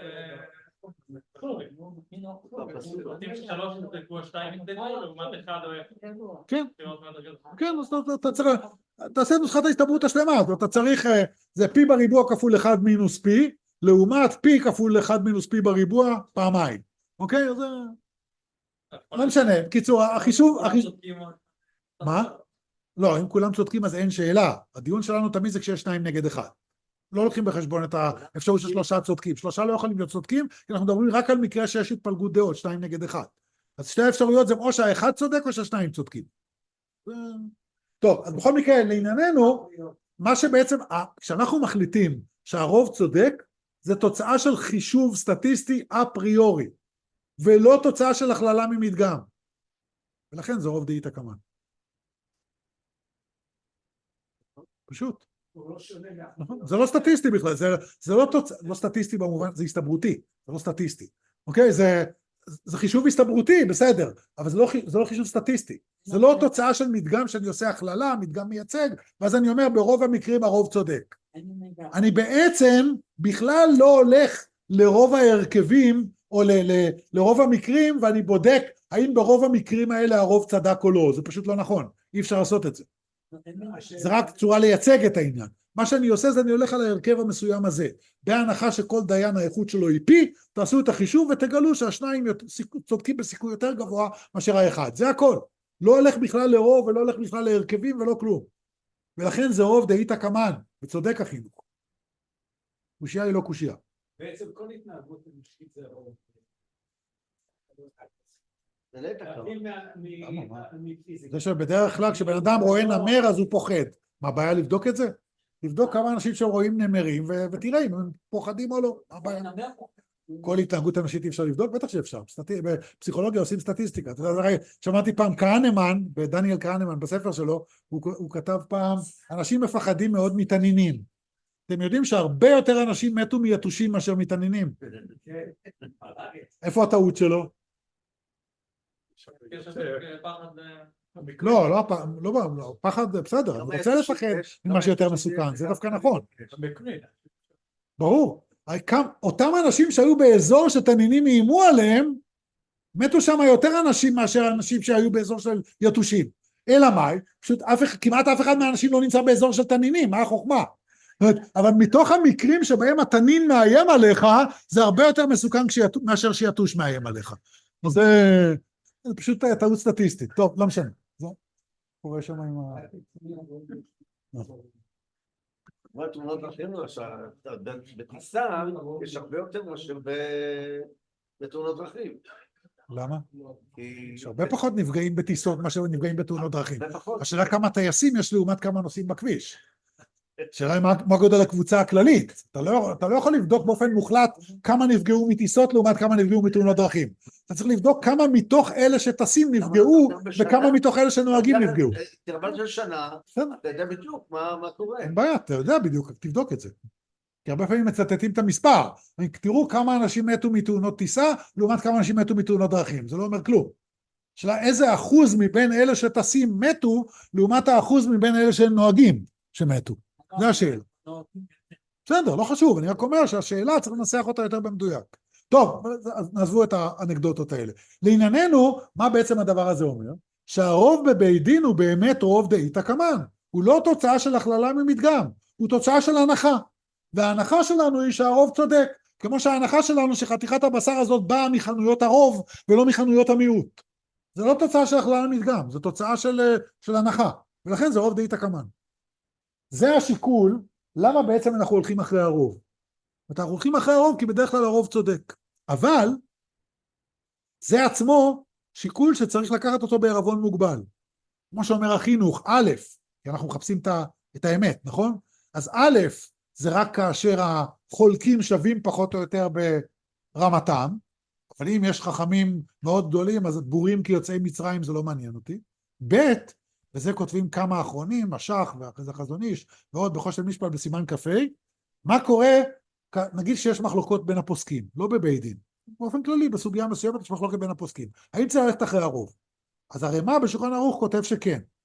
כן, אז אתה צריך, תעשה נוסחת ההסתברות השלמה, אתה צריך, זה פי בריבוע כפול 1 מינוס פי, לעומת פי כפול 1 מינוס פי בריבוע פעמיים, אוקיי? אז לא משנה, בקיצור, החישוב, מה? לא, אם כולם צודקים אז אין שאלה, הדיון שלנו תמיד זה כשיש 2 נגד 1, לא לוקחים בחשבון את האפשרות של 3 צודקים, 3 לא יכולים להיות צודקים, כי אנחנו מדברים רק על מקרה שיש התפלגות דעות, 2 נגד 1, אז 2 האפשרויות זה או שהאחד צודק או שהשניים צודקים. טוב, אז בכל מקרה לענייננו, מה שבעצם, כשאנחנו מחליטים שהרוב צודק, זה תוצאה של חישוב סטטיסטי אפריורי, ולא תוצאה של הכללה ממדגם. ולכן זה רוב דאיתא קמן. פשוט. הוא לא שונה נכון? זה לא סטטיסטי בכלל, זה לא סטטיסטי במובן, זה הסתברותי, זה לא סטטיסטי. אוקיי? זה חישוב הסתברותי, בסדר, אבל זה לא חישוב סטטיסטי. זה לא תוצאה של מדגם שאני עושה הכללה, מדגם מייצג, ואז אני אומר ברוב המקרים הרוב צודק. אני בעצם בכלל לא הולך לרוב ההרכבים או לרוב המקרים, ואני בודק האם ברוב המקרים האלה הרוב צדק או לא. זה פשוט לא נכון, אי אפשר לעשות את זה. זה רק צורה לייצג את העניין. מה שאני עושה זה אני הולך על ההרכב המסוים הזה, בהנחה שכל דיין האיכות שלו היא פי, תעשו את החישוב ותגלו שהשניים צודקים בסיכוי יותר גבוה מאשר האחד. זה הכל. לא הולך בכלל לרוב ולא הולך בכלל להרכבים ולא כלום. ולכן זה רוב דאיתא קמן, וצודק החינוך. קושיה היא לא קושיה. בעצם כל התנהגות אנושית זה רוב. זה דאיתא קמן. זה שבדרך כלל כשבן אדם רואה נמר אז הוא פוחד. מה הבעיה לבדוק את זה? לבדוק כמה אנשים שרואים נמרים ותראה אם הם פוחדים או לא. מה הבעיה? כל התנהגות אנושית אי אפשר לבדוק? בטח שאפשר. בפסיכולוגיה עושים סטטיסטיקה. שמעתי פעם קהנמן, בדניאל קהנמן בספר שלו, הוא כתב פעם, אנשים מפחדים מאוד מתנינים. אתם יודעים שהרבה יותר אנשים מתו מיתושים מאשר מתנינים. איפה הטעות שלו? לא, פחד, בסדר, אני רוצה לפחד ממה שיותר מסוכן, זה דווקא נכון. ברור. אותם אנשים שהיו באזור שתנינים איימו עליהם, מתו שם יותר אנשים מאשר אנשים שהיו באזור של יתושים. אלא מה? פשוט כמעט אף אחד מהאנשים לא נמצא באזור של תנינים, מה החוכמה? אבל מתוך המקרים שבהם התנין מאיים עליך, זה הרבה יותר מסוכן מאשר שיתוש מאיים עליך. זה פשוט טעות סטטיסטית. טוב, לא משנה. זה קורה שם עם ה... תאונות דרכים למשל, בטיסה יש הרבה יותר מאשר בתאונות דרכים. למה? יש הרבה פחות נפגעים בטיסות מאשר נפגעים בתאונות דרכים. השאלה כמה טייסים יש לעומת כמה נוסעים בכביש. השאלה היא מה גודל הקבוצה הכללית. אתה לא יכול לבדוק באופן מוחלט כמה נפגעו מטיסות לעומת כמה נפגעו מתאונות דרכים. אתה צריך לבדוק כמה מתוך אלה שטסים נפגעו וכמה מתוך אלה שנוהגים נפגעו. תרבל של שנה, אתה יודע בדיוק מה קורה. אין בעיה, אתה יודע בדיוק, תבדוק את זה. כי הרבה פעמים מצטטים את המספר. תראו כמה אנשים מתו מתאונות טיסה לעומת כמה אנשים מתו מתאונות דרכים. זה לא אומר כלום. השאלה איזה אחוז מבין אלה שטסים מתו לעומת האחוז מבין אלה שנוהגים שמתו. זה השאלה. בסדר, לא חשוב, אני רק אומר שהשאלה צריך לנסח אותה יותר במדויק. טוב, אז נעזבו את האנקדוטות האלה. לענייננו, מה בעצם הדבר הזה אומר? שהרוב בבית דין הוא באמת רוב דאיתא קמן. הוא לא תוצאה של הכללה ממדגם, הוא תוצאה של הנחה. וההנחה שלנו היא שהרוב צודק, כמו שההנחה שלנו שחתיכת הבשר הזאת באה מחנויות הרוב ולא מחנויות המיעוט. זה לא תוצאה של הכללה ממדגם, זה תוצאה של הנחה. ולכן זה רוב דאיתא קמן. זה השיקול, למה בעצם אנחנו הולכים אחרי הרוב. אנחנו הולכים אחרי הרוב כי בדרך כלל הרוב צודק. אבל זה עצמו שיקול שצריך לקחת אותו בערבון מוגבל. כמו שאומר החינוך, א', כי אנחנו מחפשים את האמת, נכון? אז א', זה רק כאשר החולקים שווים פחות או יותר ברמתם, אבל אם יש חכמים מאוד גדולים, אז בורים כיוצאי מצרים זה לא מעניין אותי. ב', וזה כותבים כמה אחרונים, משך ואחרי זה חזון איש, ועוד בחושן משפט בסימן כ"ה, מה קורה, נגיד שיש מחלוקות בין הפוסקים, לא בבית דין, באופן כללי, בסוגיה מסוימת יש מחלוקת בין הפוסקים, האם צריך ללכת אחרי הרוב? אז הרמ"א בשולחן ערוך כותב שכן,